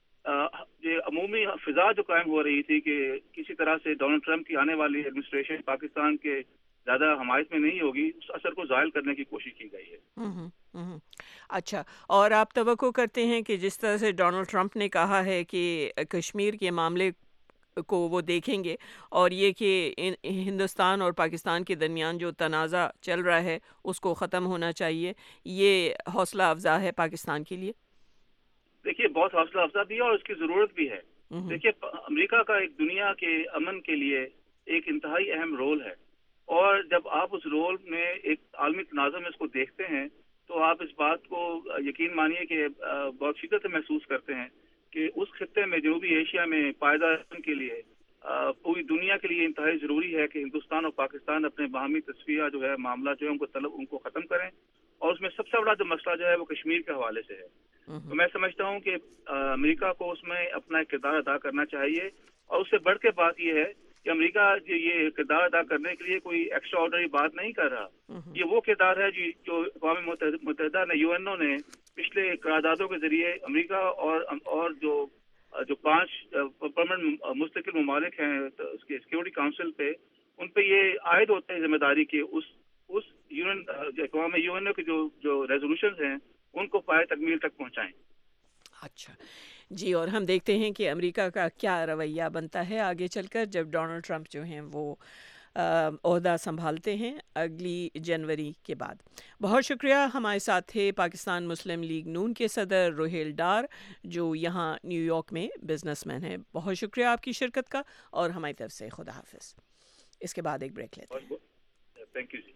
[SPEAKER 13] عمومی فضا جو قائم ہو رہی تھی کہ کسی طرح سے ڈونلڈ ٹرمپ کی آنے والی ایڈمنسٹریشن پاکستان کے زیادہ حمایت میں نہیں ہوگی، اس اثر کو ظاہر کرنے کی کوشش کی گئی ہے.
[SPEAKER 1] اچھا، اور آپ توقع کرتے ہیں کہ جس طرح سے ڈونلڈ ٹرمپ نے کہا ہے کہ کشمیر کے معاملے کو وہ دیکھیں گے اور یہ کہ ہندوستان اور پاکستان کے درمیان جو تنازع چل رہا ہے اس کو ختم ہونا چاہیے، یہ حوصلہ افزا ہے پاکستان کے لیے؟
[SPEAKER 13] دیکھیے بہت حوصلہ افزا بھی ہے اور اس کی ضرورت بھی ہے. دیکھیے امریکہ کا ایک دنیا کے امن کے لیے ایک انتہائی اہم رول ہے، اور جب آپ اس رول میں ایک عالمی تنازع میں اس کو دیکھتے ہیں تو آپ اس بات کو یقین مانیے کہ بہت شدت سے محسوس کرتے ہیں کہ اس خطے میں جنوبی ایشیا میں پائیدار امن کے لیے پوری دنیا کے لیے انتہائی ضروری ہے کہ ہندوستان اور پاکستان اپنے باہمی تصفیہ جو ہے معاملہ جو ہے ان کو ختم کریں. اور اس میں سب سے بڑا جو مسئلہ جو ہے وہ کشمیر کے حوالے سے ہے. تو میں سمجھتا ہوں کہ امریکہ کو اس میں اپنا ایک کردار ادا کرنا چاہیے. اور اس سے بڑھ کے بات یہ ہے کہ امریکہ یہ کردار ادا کرنے کے لیے کوئی ایکسٹرا آرڈنری بات نہیں کر رہا. یہ وہ کردار ہے جو اقوام متحدہ نے UNO نے پچھلے قراردادوں کے ذریعے امریکہ اور جو 5 پرماننٹ مستقل ممالک ہیں اس کے سیکورٹی کاؤنسل پہ، ان پہ یہ عائد ہوتے ہیں ذمہ داری کہ اس اقوام UNO کے جو ریزولوشنز ہیں ان کو پائے تکمیل تک پہنچائیں.
[SPEAKER 1] اچھا جی، اور ہم دیکھتے ہیں کہ امریکہ کا کیا رویہ بنتا ہے آگے چل کر جب ڈونلڈ ٹرمپ جو ہیں وہ عہدہ سنبھالتے ہیں اگلی جنوری کے بعد. بہت شکریہ. ہمارے ساتھ تھے پاکستان مسلم لیگ نون کے صدر روہیل ڈار جو یہاں نیو یارک میں بزنس مین ہیں. بہت شکریہ آپ کی شرکت کا اور ہماری طرف سے خدا حافظ. اس کے بعد ایک بریک لیتے ہیں.
[SPEAKER 13] Thank you ji.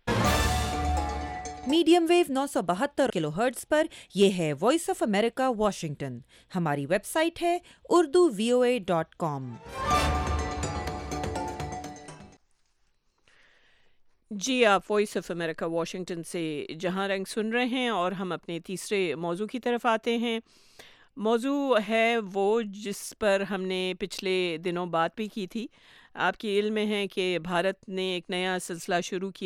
[SPEAKER 14] Medium wave 972 kilohertz پر یہ ہے وائس آف امریکہ واشنگٹن. ہماری ویب سائٹ ہے urduvoa.com.
[SPEAKER 1] جی، آپ وائس آف امریکہ واشنگٹن سے جہاں رنگ سن رہے ہیں اور ہم اپنے تیسرے موضوع کی طرف آتے ہیں. موضوع ہے وہ جس پر ہم نے پچھلے دنوں بات بھی کی تھی. آپ کے علم میں ہے کہ بھارت نے ایک نیا سلسلہ شروع کیا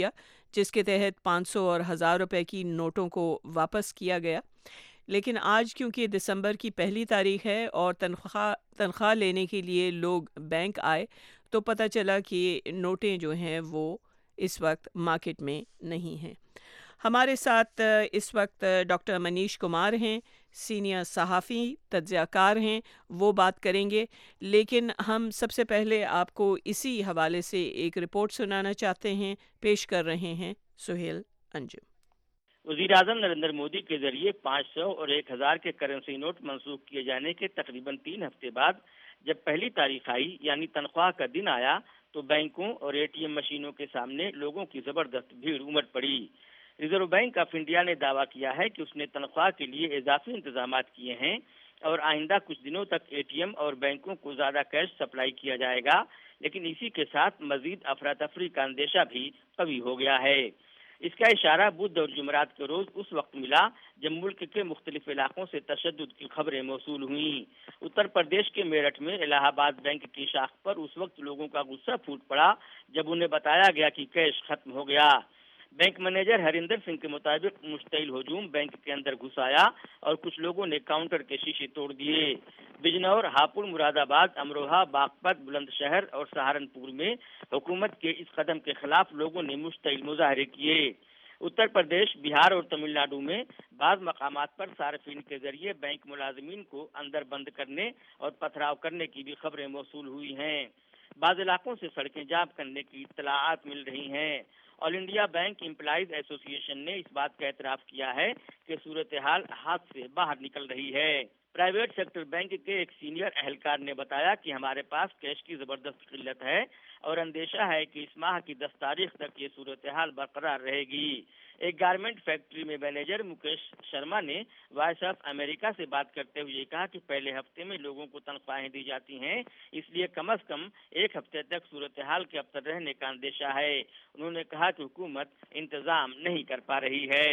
[SPEAKER 1] जिस के तहत 500 और 1000 रुपए की नोटों को वापस किया गया। लेकिन आज क्योंकि दिसंबर की पहली तारीख है और तनख्वाह लेने के लिए लोग बैंक आए, तो पता चला कि नोटें जो हैं वो इस वक्त मार्केट में नहीं हैं। हमारे साथ इस वक्त डॉक्टर मनीष कुमार हैं, सीनियर सहाफ़ी तज्ज़ियाकार हैं, वो बात करेंगे। लेकिन हम सबसे पहले आपको इसी हवाले से एक रिपोर्ट सुनाना चाहते हैं, पेश कर रहे हैं सुहेल अंजुम।
[SPEAKER 15] वज़ीर-ए-आज़म नरेंद्र मोदी के जरिए 500 और 1000 के करेंसी नोट मंसूख किए जाने के तकरीबन 3 हफ्ते बाद जब पहली तारीख आई यानी तनख्वाह का दिन आया, तो बैंकों और एटीएम मशीनों के सामने लोगों की जबरदस्त भीड़ उमड़ पड़ी। रिजर्व बैंक ऑफ इंडिया ने दावा किया है कि उसने तनख्वाह के लिए इजाफी इंतजाम किए हैं और आइंदा कुछ दिनों तक एटीएम और बैंकों को ज्यादा कैश सप्लाई किया जाएगा, लेकिन इसी के साथ मजीद अफरा तफरी का अंदेशा भी कवी हो गया है। इसका इशारा बुध और जुमरात के रोज उस वक्त मिला जब मुल्क के मुख्तलिफ इलाकों से तशद्दुद की खबरें मौसूल हुई। उत्तर प्रदेश के मेरठ में इलाहाबाद बैंक की शाख पर उस वक्त लोगों का गुस्सा फूट पड़ा जब उन्हें बताया गया कि कैश खत्म हो गया। बैंक मैनेजर हरिंदर सिंह के मुताबिक मुश्तइल हुजूम बैंक के अंदर घुस आया और कुछ लोगों ने काउंटर के शीशे तोड़ दिए। बिजनौर, हापुड़, मुरादाबाद, अमरोहा, बागपत, बुलंदशहर और सहारनपुर में हुकूमत के इस कदम के खिलाफ लोगों ने मुश्तइल मुजाहरे किए। उत्तर प्रदेश, बिहार और तमिलनाडु में बाज़ मकामात पर सार्फिन के जरिए बैंक मुलाजिमीन को अंदर बंद करने और पथराव करने की भी खबरें मौसूल हुई हैं। बाज़ इलाकों से सड़कें जाम करने की इत्तलाआत मिल रही हैं। All India bank employees association ने इस बात का एतराफ़ किया है कि सूरत हाल हाथ से बाहर निकल रही है। प्राइवेट सेक्टर बैंक के एक सीनियर एहलकार ने बताया कि हमारे पास कैश की जबरदस्त किल्लत है और अंदेशा है कि इस माह की 10 तारीख तक ये सूरत हाल बरकरार रहेगी। एक गारमेंट फैक्ट्री में मैनेजर मुकेश शर्मा ने वॉइस ऑफ अमेरिका से बात करते हुए कहा कि पहले हफ्ते में लोगों को तनख्वाहें दी जाती हैं, इसलिए कम से कम 1 हफ्ते तक सूरत हाल के अबतर रहने का अंदेशा है। उन्होंने कहा कि हुकूमत इंतजाम नहीं कर पा रही है।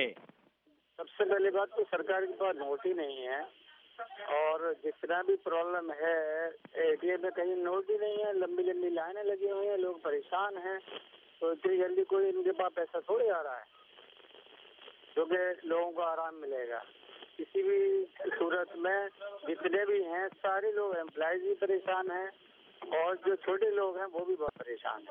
[SPEAKER 16] सबसे पहली बात तो सरकार के पास नोट ही नहीं है और जितना भी प्रॉब्लम है एटीएम में कहीं नोट ही नहीं है, लंबी लंबी लाइनें लगी हुई हैं, लोग परेशान हैं। तो इतनी जल्दी कोई इनके पास पैसा थोड़ी आ रहा है जो कि लोगों को आराम मिलेगा। किसी भी सूरत में जितने भी हैं सारे लोग एम्प्लॉयज भी परेशान हैं और जो छोटे लोग हैं वो भी बहुत परेशान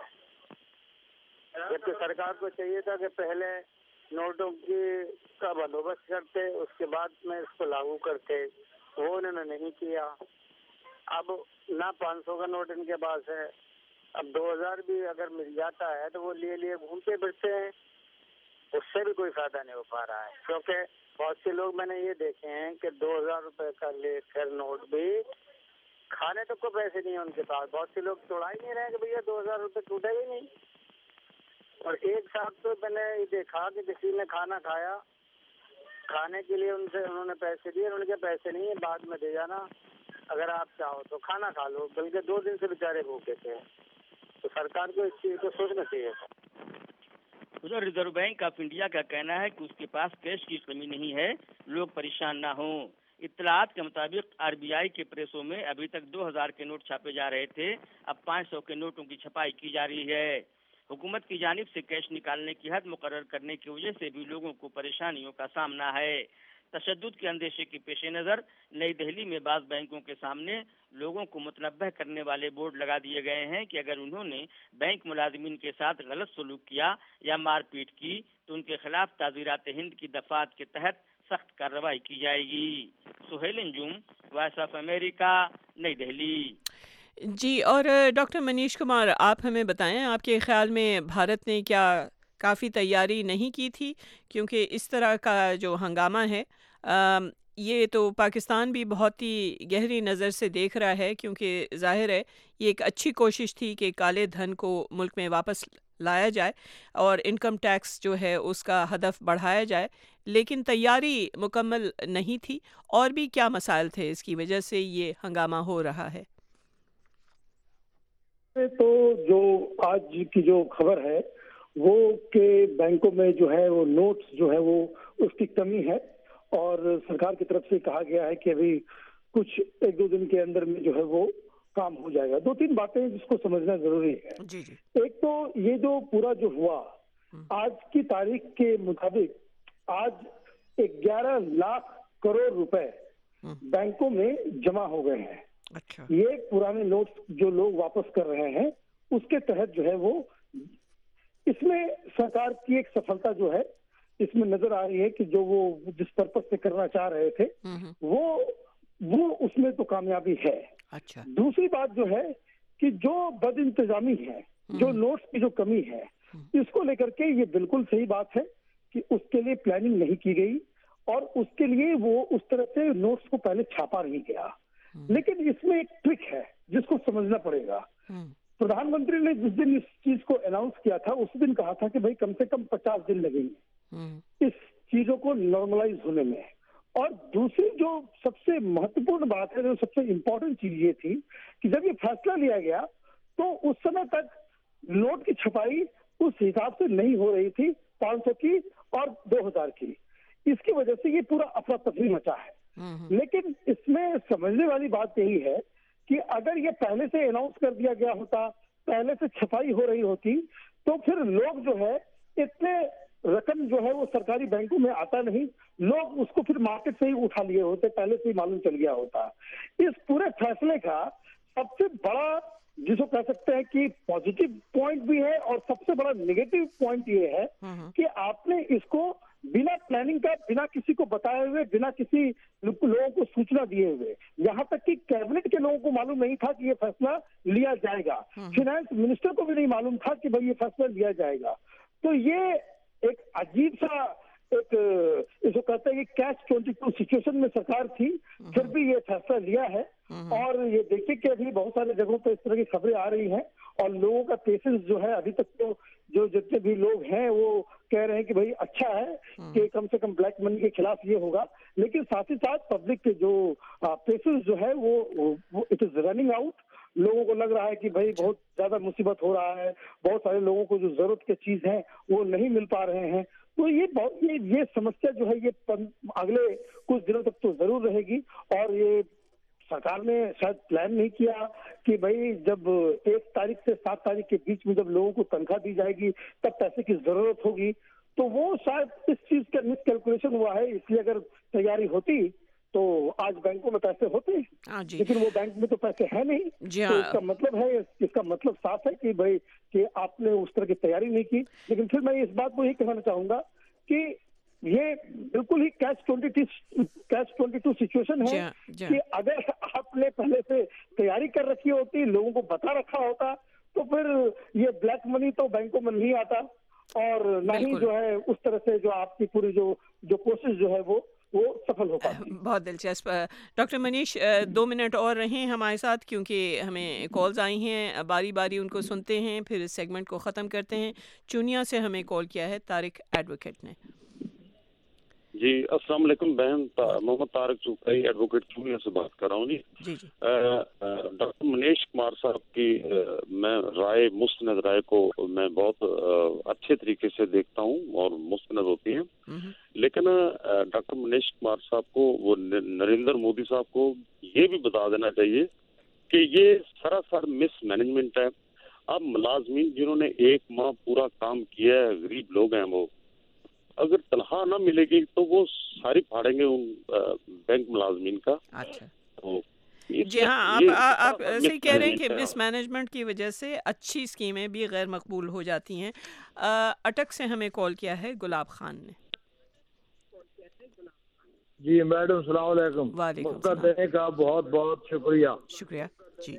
[SPEAKER 16] हैं। जबकि सरकार को चाहिए था कि पहले नोटों का बंदोबस्त करते, उसके बाद में इसको लागू करते, वो उन्होंने नहीं किया। अब ना 500 का नोट इनके पास है, अब 2000 भी अगर मिल जाता है तो वो लिए घूमते फिरते हैं, उससे भी कोई फायदा नहीं हो पा रहा है। क्योंकि बहुत से लोग मैंने ये देखे हैं कि 2000 रुपए का लेकर नोट भी खाने तक को पैसे नहीं है उनके पास। बहुत से लोग तोड़ा ही नहीं रहे कि भैया 2000 रुपए टूटे ही नहीं। और एक साथ तो मैंने ये देखा कि किसी ने खाना खाया, खाने के लिए उन्होंने पैसे दिए, उनके पैसे नहीं है, बाद में दे जाना, अगर आप चाहो तो खाना खा लो। बल्कि 2 दिन से बेचारे भूखे थे। तो सरकार को इस चीज को सोचना चाहिए।
[SPEAKER 15] उधर रिजर्व बैंक ऑफ इंडिया का कहना है कि उसके पास कैश की कमी नहीं है, लोग परेशान ना हों। इत्तलाआत के मुताबिक आरबीआई के प्रेसों में अभी तक 2000 के नोट छापे जा रहे थे, अब 500 के नोटों की छपाई की जा रही है। हुकूमत की जानिब से कैश निकालने की हद मुकर्रर करने की वजह से भी लोगों को परेशानियों का सामना है। तशद्दुद के अंदेशे के पेश नज़र नई दिल्ली में बाज़ बैंकों के सामने लोगों को मुतनब्बह करने वाले बोर्ड लगा दिए गए हैं कि अगर उन्होंने बैंक मुलाजिमीन के साथ गलत सलूक किया या मारपीट की तो उनके खिलाफ ताज़ीरात हिंद की दफात के तहत सख्त कार्रवाई की जाएगी। Suhail Anjum, voice of America, नई दिल्ली।
[SPEAKER 1] जी, और डॉक्टर मनीष कुमार, आप हमें बताएं, आपके ख्याल में भारत ने क्या काफ़ी तैयारी नहीं की थी? क्योंकि इस तरह का जो हंगामा है ये तो पाकिस्तान भी बहुत ही गहरी नज़र से देख रहा है, क्योंकि ज़ाहिर है ये एक अच्छी कोशिश थी कि काले धन को मुल्क में वापस लाया जाए और इनकम टैक्स जो है उसका हदफ बढ़ाया जाए, लेकिन तैयारी मुकम्मल नहीं थी। और भी क्या मसाइल थे इसकी वजह से ये हंगामा हो रहा है?
[SPEAKER 8] तो जो आज की जो खबर है वो के बैंकों में जो है वो नोट्स जो है वो उसकी कमी है और सरकार की तरफ से कहा गया है कि अभी कुछ 1-2 दिन के अंदर में जो है वो काम हो जाएगा। 2-3 बातें जिसको समझना जरूरी है।
[SPEAKER 1] जी जी।
[SPEAKER 8] एक तो ये जो पूरा जो हुआ आज की तारीख के मुताबिक आज 11 लाख करोड़ रुपए बैंकों में जमा हो गए हैं।
[SPEAKER 1] अच्छा।
[SPEAKER 8] ये पुराने नोट्स जो लोग वापस कर रहे हैं उसके तहत जो है वो इसमें सरकार की एक सफलता जो है इसमें नजर आ रही है कि जो वो जिस पर्पस से करना चाह रहे थे वो उसमें तो कामयाबी है।
[SPEAKER 1] अच्छा।
[SPEAKER 8] दूसरी बात जो है कि जो बदइंतजामी है, जो नोट्स की जो कमी है, इसको लेकर के ये बिल्कुल सही बात है कि उसके लिए प्लानिंग नहीं की गई और उसके लिए वो उस तरह से नोट्स को पहले छापा नहीं गया। लेकिन इसमें एक ट्रिक है जिसको समझना पड़ेगा। प्रधानमंत्री ने जिस दिन इस चीज को अनाउंस किया था उस दिन कहा था कि भाई कम से कम 50 दिन लगेंगे इस चीजों को नॉर्मलाइज होने में। और दूसरी जो सबसे महत्वपूर्ण बात है, जो सबसे इम्पोर्टेंट चीज ये थी कि जब ये फैसला लिया गया तो उस समय तक नोट की छपाई उस हिसाब से नहीं हो रही थी, 500 की और 2000 की। इसकी वजह से ये पूरा अफरा तफरी मचा है। लेकिन इसमें समझने वाली बात यही है कि अगर ये पहले से अनाउंस कर दिया गया होता, पहले से छपाई हो रही होती, तो फिर लोग जो है इतने रकम जो है वो सरकारी बैंकों में आता नहीं, लोग उसको फिर मार्केट से ही उठा लिए होते, पहले से ही मालूम चल गया होता। इस पूरे फैसले का सबसे बड़ा जिसको कह सकते हैं कि पॉजिटिव पॉइंट भी है और सबसे बड़ा नेगेटिव पॉइंट ये है कि आपने इसको बिना प्लानिंग का, बिना किसी को बताए हुए, बिना किसी लोगों को सूचना दिए हुए, यहाँ तक कि कैबिनेट के लोगों को मालूम नहीं था कि ये फैसला लिया जाएगा, फाइनेंस मिनिस्टर को भी नहीं मालूम था कि भाई ये फैसला लिया जाएगा। तो ये एक अजीब सा एक इसको कहते हैं कि कैच 22 सिचुएशन में सरकार थी, फिर भी ये फैसला लिया है। और ये देखिए कि अभी बहुत सारे जगहों पे इस तरह की खबरें आ रही हैं और लोगों का पेशेंस जो है अभी तक तो जो जितने भी लोग हैं वो कह रहे हैं कि भाई अच्छा है कि कम से कम ब्लैक मनी के खिलाफ ये होगा, लेकिन साथ ही साथ पब्लिक के जो पेशेंस जो है वो इट इज रनिंग आउट। लोगों को लग रहा है कि भाई बहुत ज्यादा मुसीबत हो रहा है, बहुत सारे लोगों को जो जरूरत की चीज है वो नहीं मिल पा रहे हैं। तो ये समस्या जो है ये अगले कुछ दिनों तक तो जरूर रहेगी। और ये सरकार ने शायद प्लान नहीं किया कि भाई जब 1 तारीख से 7 तारीख के बीच में जब लोगों को तनख्वाह दी जाएगी तब पैसे की जरूरत होगी, तो वो शायद इस चीज का मिस कैलकुलेशन हुआ है। इसलिए अगर तैयारी होती तो आज बैंकों में पैसे होते, लेकिन वो बैंक में तो पैसे है नहीं। तो इसका मतलब है, इसका मतलब साफ है कि भाई कि आपने उस तरह की तैयारी नहीं की। लेकिन फिर मैं इस बात को यही कहना चाहूंगा कि ये बिल्कुल ही कैच 22 सिचुएशन है कि अगर आपने पहले से तैयारी कर रखी होती, लोगों को बता रखा होता, तो फिर ये ब्लैक मनी तो बैंकों में नहीं आता और ना ही जो है उस तरह से जो आपकी पूरी जो कोशिश जो है वो सफल हो पाती।
[SPEAKER 1] बहुत दिलचस्प। डॉक्टर मनीष 2 मिनट और रहें हमारे साथ क्योंकि हमें कॉल्स आई हैं, बारी बारी उनको सुनते हैं, फिर इस सेगमेंट को ख़त्म करते हैं। चुनिया से हमें कॉल किया है तारिक एडवोकेट ने।
[SPEAKER 17] जी अस्सलाम वालेकुम बहन, मोहम्मद तारिक चुकाई एडवोकेट चुनिया से बात कर रहा हूँ। जी डॉक्टर मनीष कुमार साहब की मैं राय, मुस्तनद राय को मैं बहुत अच्छे तरीके से देखता हूँ और मुस्तनद होती है। लेकिन डॉक्टर मनीष कुमार साहब को, वो नरेंद्र मोदी साहब को ये भी बता देना चाहिए कि ये सरासर मिस मैनेजमेंट है। अब मुलाजमीन जिन्होंने 1 माह पूरा काम किया है, गरीब लोग हैं, वो अगर तनख्वाह ना मिलेगी तो वो सारी फाड़ेंगे उन बैंक मुलाजमीन का। अच्छा। तो
[SPEAKER 1] जी हाँ, आप सही कह रहे हैं कि मिस मैनेजमेंट की वजह से अच्छी स्कीमें भी गैर मकबूल हो जाती हैं। अटक से हमें कॉल किया है गुलाब खान ने।
[SPEAKER 18] जी मैडम सलाम अलैकुम।
[SPEAKER 1] वालेकुम
[SPEAKER 18] सलाम। देने का बहुत बहुत शुक्रिया।
[SPEAKER 1] शुक्रिया जी।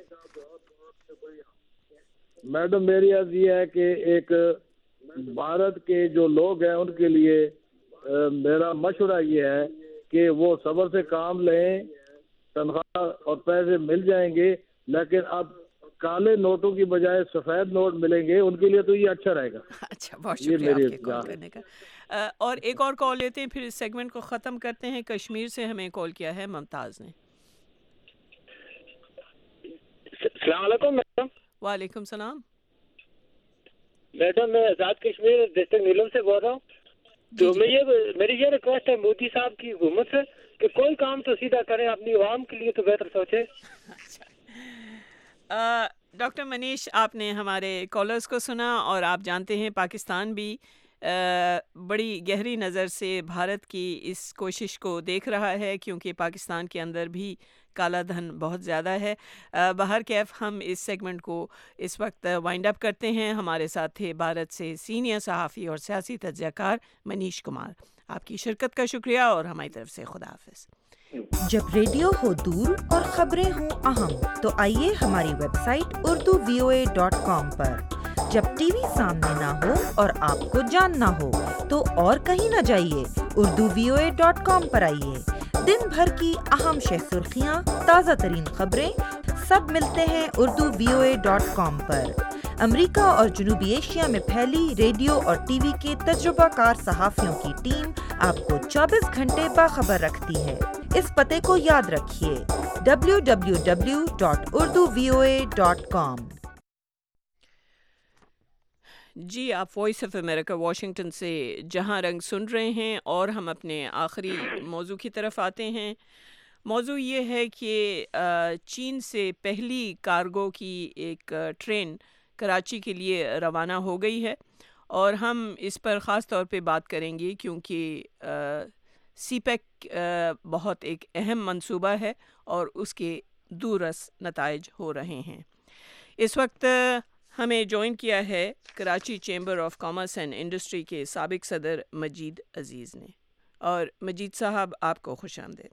[SPEAKER 18] मैडम मेरी अर्ज ये है कि एक भारत के जो लोग हैं उनके लिए मेरा मशवरा ये है कि वो सब्र से काम लें, तनख्वाह और पैसे मिल जाएंगे, लेकिन अब काले नोटों की बजाय सफेद नोट मिलेंगे, उनके लिए तो ये अच्छा रहेगा।
[SPEAKER 1] अच्छा, बहुत शुक्रिया आपके कॉल करने का। और एक और कॉल लेते हैं, फिर इस सेगमेंट को ख़त्म करते हैं। कश्मीर से हमें कॉल किया है मुमताज़ ने।
[SPEAKER 19] अस्सलाम वालेकुम मैडम।
[SPEAKER 1] वालेकुम सलाम
[SPEAKER 19] मैडम, मैं आज़ाद कश्मीर डिस्ट्रिक्ट नीलम से बोल रहा हूँ। तो मेरी ये रिक्वेस्ट है मोदी साहब की हुकूमत से कि कोई काम तो सीधा करें, अपनी आवाम के लिए तो बेहतर सोचे।
[SPEAKER 1] डॉक्टर मनीष, आपने हमारे कॉलर्स को सुना और आप जानते हैं पाकिस्तान भी बड़ी गहरी नज़र से भारत की इस कोशिश को देख रहा है, क्योंकि पाकिस्तान के अंदर भी काला धन बहुत ज़्यादा है। बाहर कैफ हम इस सेगमेंट को इस वक्त वाइंड अप करते हैं। हमारे साथ थे भारत से सीनियर सहाफ़ी और सियासी तज्ज़ियाकार मनीष कुमार। आपकी शिरकत का शुक्रिया और हमारी तरफ से खुदा हाफ़िज़।
[SPEAKER 14] जब रेडियो हो दूर और खबरें हों अहम, तो आइए हमारी वेबसाइट urduvoa.com पर। जब टीवी सामने ना हो और आपको जानना हो तो और कहीं न जाइए, urduvoa.com पर आइए। दिन भर की अहम सुर्खियाँ, ताज़ा तरीन खबरें सब मिलते हैं urduvoa.com पर। अमेरिका और जनूबी एशिया में फैली रेडियो और टीवी के तजुर्बाकार सहाफ़ियों की टीम आपको 24 घंटे बाखबर रखती है। इस पते को याद रखिए, www.urduvoa.com।
[SPEAKER 1] जी, आप वॉइस ऑफ अमेरिका वाशिंगटन से जहां रंग सुन रहे हैं और हम अपने आखिरी मौजू की तरफ आते हैं। मौजू ये है कि चीन से पहली कार्गो की एक ट्रेन कराची के लिए रवाना हो गई है और हम इस पर ख़ास तौर पे बात करेंगे क्योंकि सीपैक बहुत एक अहम मंसूबा है और उसके दूरस नताइज हो रहे हैं। इस वक्त हमें ज्वाइन किया है Karachi chamber of commerce and industry के साबिक सदर मजीद अजीज़ ने। और मजीद साहब, आपको खुशामदीद।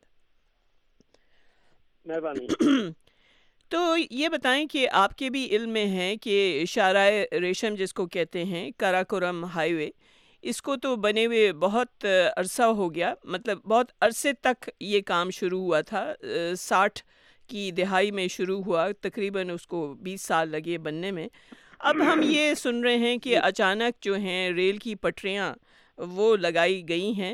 [SPEAKER 9] मेहरबानी।
[SPEAKER 1] तो ये बताएं कि आपके भी इल्म में है कि शाराए रेशम जिसको कहते हैं, काराकोरम हाईवे, इसको तो बने हुए बहुत अरसा हो गया, मतलब बहुत अरसे तक ये काम शुरू हुआ था। 60 की दिहाई में शुरू हुआ, तकरीबन उसको 20 साल लगे बनने में। अब हम ये सुन रहे हैं कि अचानक जो हैं रेल की पटरियां वो लगाई गई हैं।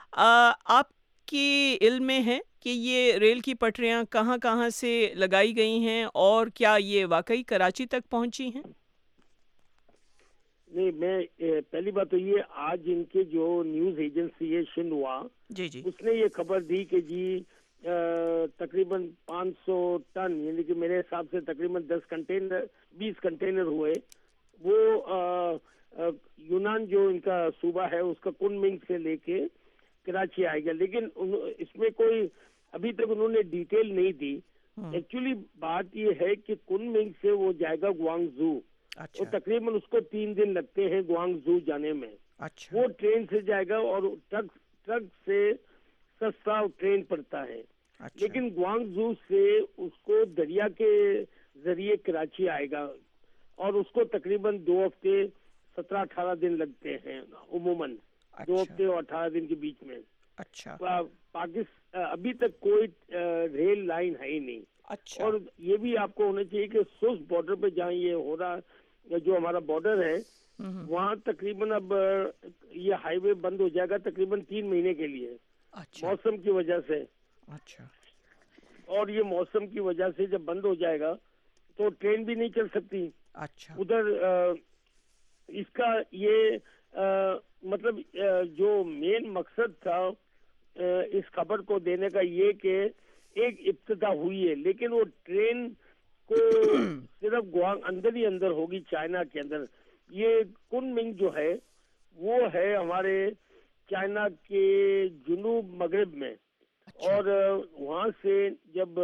[SPEAKER 1] आपके इल्म में है कि ये रेल की पटरियां कहां से लगाई गई हैं और क्या ये वाकई कराची तक पहुंची हैं?
[SPEAKER 9] नहीं, मैं पहली बात तो ये, आज इनके जो न्यूज एजेंसी है शिन्हुआ,
[SPEAKER 1] जी
[SPEAKER 9] उसने ये खबर दी कि जी तकरीबन 500 टन, यानी कि मेरे हिसाब से तकरीबन 20 कंटेनर हुए, वो यूनान जो इनका सूबा है उसका कुनमिंग से लेके कराची आएगा। लेकिन इसमें कोई अभी तक उन्होंने डिटेल नहीं दी। एक्चुअली बात ये है कि कुनमिंग से वो जाएगा ग्वांगजू।
[SPEAKER 1] अच्छा।
[SPEAKER 9] और तकरीबन उसको 3 दिन लगते हैं ग्वांगजू जाने में।
[SPEAKER 1] अच्छा।
[SPEAKER 9] वो ट्रेन से जाएगा और ट्रक से सस्ता ट्रेन पड़ता है।
[SPEAKER 1] अच्छा।
[SPEAKER 9] लेकिन ग्वांगजू से उसको दरिया के जरिए कराची आएगा और उसको तकरीबन 2 हफ्ते 17-18 दिन लगते हैं उमूमन।
[SPEAKER 1] अच्छा।
[SPEAKER 9] 2 हफ्ते और 18 दिन के बीच में।
[SPEAKER 1] अच्छा।
[SPEAKER 9] पाकिस्तान अभी तक कोई रेल लाइन है ही नहीं।
[SPEAKER 1] अच्छा।
[SPEAKER 9] और ये भी आपको होना चाहिए कि सुस बॉर्डर पे जहाँ ये हो रहा, जो हमारा बॉर्डर है, वहाँ तकरीबन अब ये हाईवे बंद हो जाएगा तकरीबन 3 महीने के लिए।
[SPEAKER 1] अच्छा।
[SPEAKER 9] मौसम की वजह से।
[SPEAKER 1] अच्छा।
[SPEAKER 9] और ये मौसम की वजह से जब बंद हो जाएगा तो ट्रेन भी नहीं चल सकती।
[SPEAKER 1] अच्छा।
[SPEAKER 9] उधर इसका ये मतलब जो मेन मकसद था इस खबर को देने का, ये कि एक इब्तिदा हुई है, लेकिन वो ट्रेन को सिर्फ अंदर ही अंदर होगी, चाइना के अंदर। ये कुनमिंग जो है वो है हमारे चाइना के जुनूब मगरब में। अच्छा। और वहाँ से जब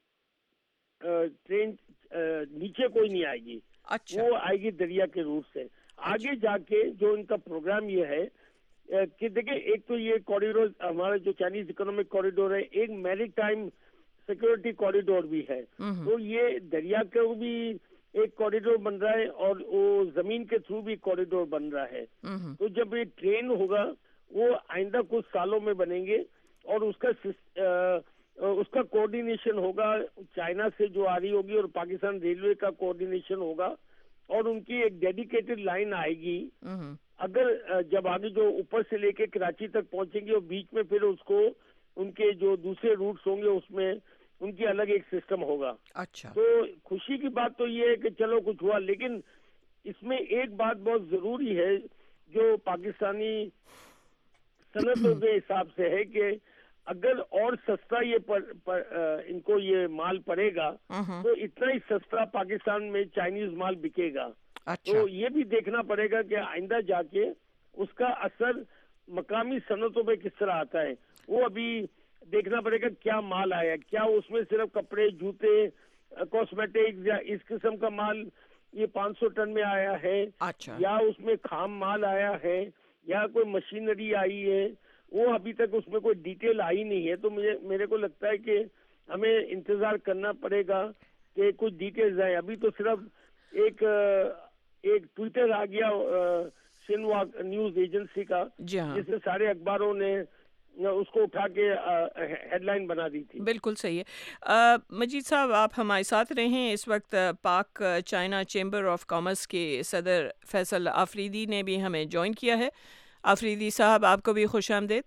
[SPEAKER 9] ट्रेन नीचे कोई नहीं आएगी। अच्छा। वो आएगी दरिया के रूट से। अच्छा। आगे जाके जो इनका प्रोग्राम ये है कि देखिए, एक तो ये कॉरिडोर हमारा जो चाइनीज इकोनॉमिक कॉरिडोर है, एक मैरीटाइम सिक्योरिटी कॉरिडोर भी है। तो ये दरिया का भी एक कॉरिडोर बन रहा है और वो जमीन के थ्रू भी कॉरिडोर बन रहा है। तो जब ये ट्रेन होगा वो आइंदा कुछ सालों में बनेंगे और उसका कोऑर्डिनेशन होगा चाइना से जो आ रही होगी और पाकिस्तान रेलवे का कोऑर्डिनेशन होगा और उनकी एक डेडिकेटेड लाइन आएगी। अगर जब आगे जो ऊपर से लेके कराची तक पहुंचेंगे और बीच में फिर उसको उनके जो दूसरे रूट्स होंगे उसमें उनकी अलग एक सिस्टम होगा। अच्छा। तो खुशी की बात तो ये है कि चलो कुछ हुआ, लेकिन इसमें एक बात बहुत जरूरी है जो पाकिस्तानी सनतों के हिसाब से है कि अगर और सस्ता ये इनको ये माल पड़ेगा तो इतना ही सस्ता पाकिस्तान में चाइनीज माल बिकेगा। अच्छा। तो ये भी देखना पड़ेगा कि आइंदा जाके اس کا اثر مقامی صنعتوں پہ کس طرح آتا ہے وہ ابھی دیکھنا پڑے گا. کیا مال آیا, کیا اس میں صرف کپڑے, جوتے, کاسمیٹکس یا اس قسم کا مال یہ 500 ٹن میں آیا ہے, یا اس میں خام مال آیا ہے, یا کوئی مشینری آئی ہے, وہ ابھی تک اس میں کوئی ڈیٹیل آئی نہیں ہے. تو میرے کو لگتا ہے کہ ہمیں انتظار کرنا پڑے گا کہ کچھ ڈیٹیلز آئے. ابھی تو صرف ایک ٹویٹر آ گیا شنوا نیوز ایجنسی کا, جس سے سارے اخباروں نے اس کو اٹھا کے ہیڈ لائن بنا دی تھی.
[SPEAKER 1] بالکل صحیح ہے. مجید صاحب آپ ہمارے ساتھ رہے ہیں. اس وقت پاک چائنا چیمبر آف کامرس کے صدر فیصل آفریدی نے بھی ہمیں جوائن کیا ہے. آفریدی صاحب آپ کو بھی خوش آمدید.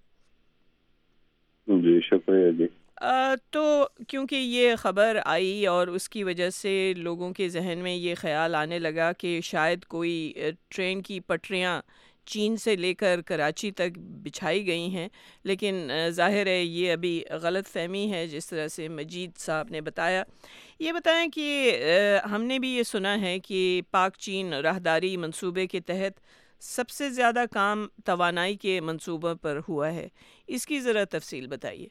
[SPEAKER 20] جی شکریہ. جی
[SPEAKER 1] تو کیونکہ یہ خبر آئی اور اس کی وجہ سے لوگوں کے ذہن میں یہ خیال آنے لگا کہ شاید کوئی ٹرین کی پٹریاں چین سے لے کر کراچی تک بچھائی گئی ہیں, لیکن ظاہر ہے یہ ابھی غلط فہمی ہے جس طرح سے مجید صاحب نے بتایا. یہ بتائیں کہ ہم نے بھی یہ سنا ہے کہ پاک چین راہداری منصوبے کے تحت سب سے زیادہ کام توانائی کے منصوبوں پر ہوا ہے. اس کی ذرا تفصیل بتائیے.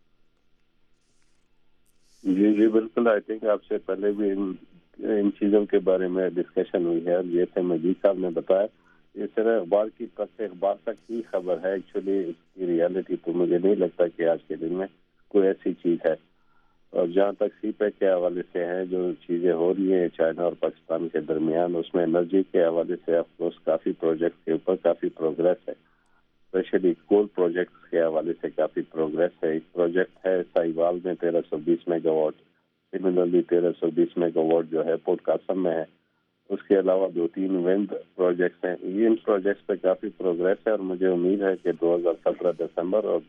[SPEAKER 20] جی بالکل. آئی تھنک آپ سے پہلے بھی ان چیزوں کے بارے میں ڈسکشن ہوئی ہے, اور یہ تھے مجید صاحب نے بتایا. یہ صرف اخبار کی طرف سے اخبار تک کی خبر ہے. ایکچولی اس کی ریالٹی تو مجھے نہیں لگتا کہ آج کے دن میں کوئی ایسی چیز ہے. اور جہاں تک سی پیک کے حوالے سے ہیں جو چیزیں ہو رہی ہیں چائنا اور پاکستان کے درمیان, اس میں انرجی کے حوالے سے آف کورس کافی پروجیکٹ کے اوپر کافی پروگریس ہے. اسپیشلی کول پروجیکٹس کے حوالے سے کافی پروگریس ہے. ایک پروجیکٹ ہے سائیوال میں 1320 megawatt, similarly 1320 megawatt جو ہے پورٹ قاسم میں ہے. اس کے علاوہ 2-3 ونڈ پروجیکٹس ہیں. یہ ان پروجیکٹس پہ کافی پروگریس ہے, اور مجھے امید ہے کہ 2017 دسمبر اور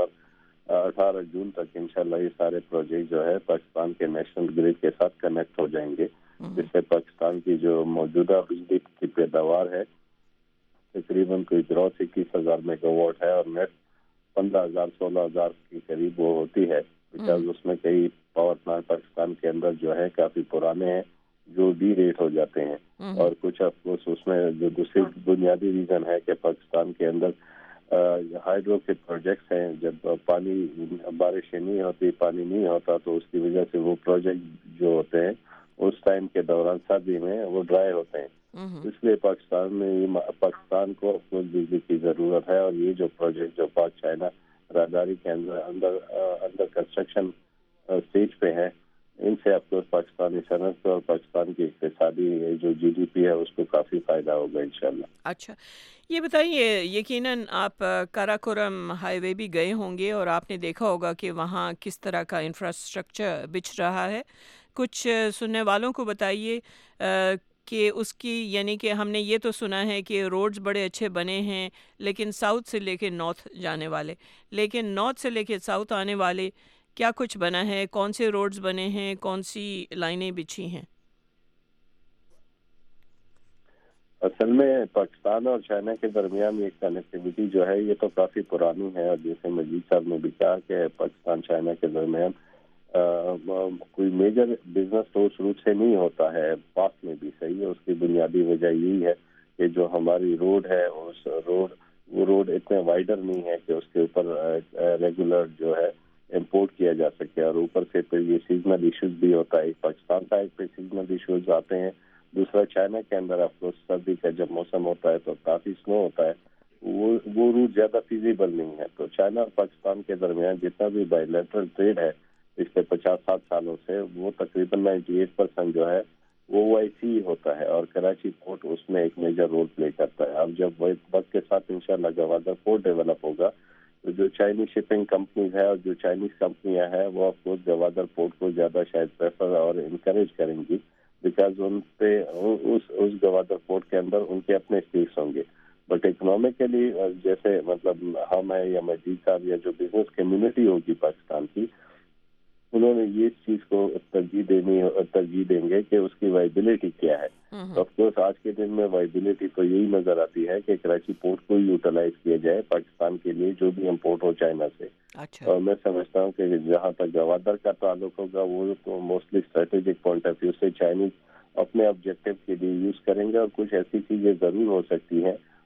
[SPEAKER 20] 2018 جون تک انشاءاللہ یہ سارے پروجیکٹ جو ہے پاکستان کے نیشنل گریڈ کے ساتھ کنیکٹ ہو جائیں گے, جس سے پاکستان کی جو موجودہ بجلی کی پیداوار ہے تقریباً کوئی گراس 21,000 میگا واٹ ہے, اور نیٹ 15,000-16,000 کے قریب وہ ہوتی ہے. بیکاز اس میں کئی پاور پلانٹ پاکستان کے اندر جو ہے کافی پرانے ہیں جو ڈی ریٹ ہو جاتے ہیں, اور کچھ آف کورس اس میں جو دوسری بنیادی ریزن ہے کہ پاکستان کے اندر ہائیڈرو کے پروجیکٹس ہیں. جب پانی بارشیں نہیں ہوتی, پانی نہیں ہوتا, تو اس کی وجہ سے وہ پروجیکٹ جو ہوتے ہیں اس ٹائم کے دوران سردی میں وہ ڈرائی ہوتے ہیں. اس لیے پاکستان کو افسوس بجلی کی ضرورت ہے, اور یہ جو پروجیکٹ جو پاک چائنا راہداری کے اندر کنسٹرکشن اسٹیج پہ ہے, ان سے افسوس پاکستانی صنعت کو اور پاکستان کی اقتصادی جو جی ڈی پی ہے اس کو کافی فائدہ ہوگا انشاءاللہ.
[SPEAKER 1] اچھا یہ بتائیے, یقیناً آپ کاراکورم ہائی وے بھی گئے ہوں گے اور آپ نے دیکھا ہوگا کہ وہاں کس طرح کا انفراسٹرکچر بچھ رہا ہے. کچھ سننے والوں کو بتائیے کہ اس کی, یعنی کہ ہم نے یہ تو سنا ہے کہ روڈز بڑے اچھے بنے ہیں لیکن ساؤتھ سے لے کے نارتھ جانے والے, لیکن نارتھ سے لے کے ساؤتھ آنے والے کیا کچھ بنا ہے, کون سے روڈز بنے ہیں, کون سی لائنیں بچھی ہیں؟
[SPEAKER 20] اصل میں پاکستان اور چائنا کے درمیان یہ کنیکٹیویٹی جو ہے یہ تو کافی پرانی ہے, اور جیسے مجید صاحب نے بھی کہا کہ پاکستان چائنا کے درمیان کوئی میجر بزنس تو اس روٹ سے نہیں ہوتا ہے. پاک میں بھی صحیح ہے. اس کی بنیادی وجہ یہی ہے کہ جو ہماری روڈ ہے وہ روڈ اتنے وائڈر نہیں ہے کہ اس کے اوپر ریگولر جو ہے امپورٹ کیا جا سکے, اور اوپر سے پھر یہ سیزنل ایشوز بھی ہوتا ہے. پاکستان سائڈ پہ سیزنل ایشوز آتے ہیں, دوسرا چائنا کے اندر آف کورس سردی کا جب موسم ہوتا ہے تو کافی سنو ہوتا ہے, وہ روٹ زیادہ فیزیبل نہیں ہے. تو چائنا اور پاکستان کے درمیان جتنا بھی بائی لیٹرل ٹریڈ ہے پچھلے 50-60 سالوں سے, وہ تقریباً 98% جو ہے وہ OIC ہوتا ہے, اور کراچی پورٹ اس میں ایک میجر رول پلے کرتا ہے. اب جب وقت کے ساتھ انشاءاللہ گوادر پورٹ ڈیولپ ہوگا تو جو چائنیز شپنگ کمپنیز ہے اور جو چائنیز کمپنیاں ہیں وہ آف کورس گوادر پورٹ کو زیادہ شاید پریفر اور انکریج کریں گی, بیکاز ان پہ اس گوادر پورٹ کے اندر ان کے اپنے اسٹیکس ہوں گے. بٹ اکنامیکلی جیسے مطلب ہم ہیں یا مجید صاحب یا جو بزنس کمیونٹی ہوگی پاکستان کی, انہوں نے یہ چیز کو ترجیح دیں گے کہ اس کی وائبلٹی کیا ہے. آف کورس آج کے دن میں وائبلٹی تو یہی نظر آتی ہے کہ کراچی پورٹ کو یوٹیلائز کیا جائے پاکستان کے لیے جو بھی امپورٹ ہو چائنا سے. اور میں سمجھتا ہوں کہ جہاں تک گوادر کا تعلق ہوگا وہ تو mostly strategic point of view سے چائنیز اپنے آبجیکٹو کے لیے یوز کریں گے, اور کچھ ایسی چیزیں ضرور ہو سکتی ہیں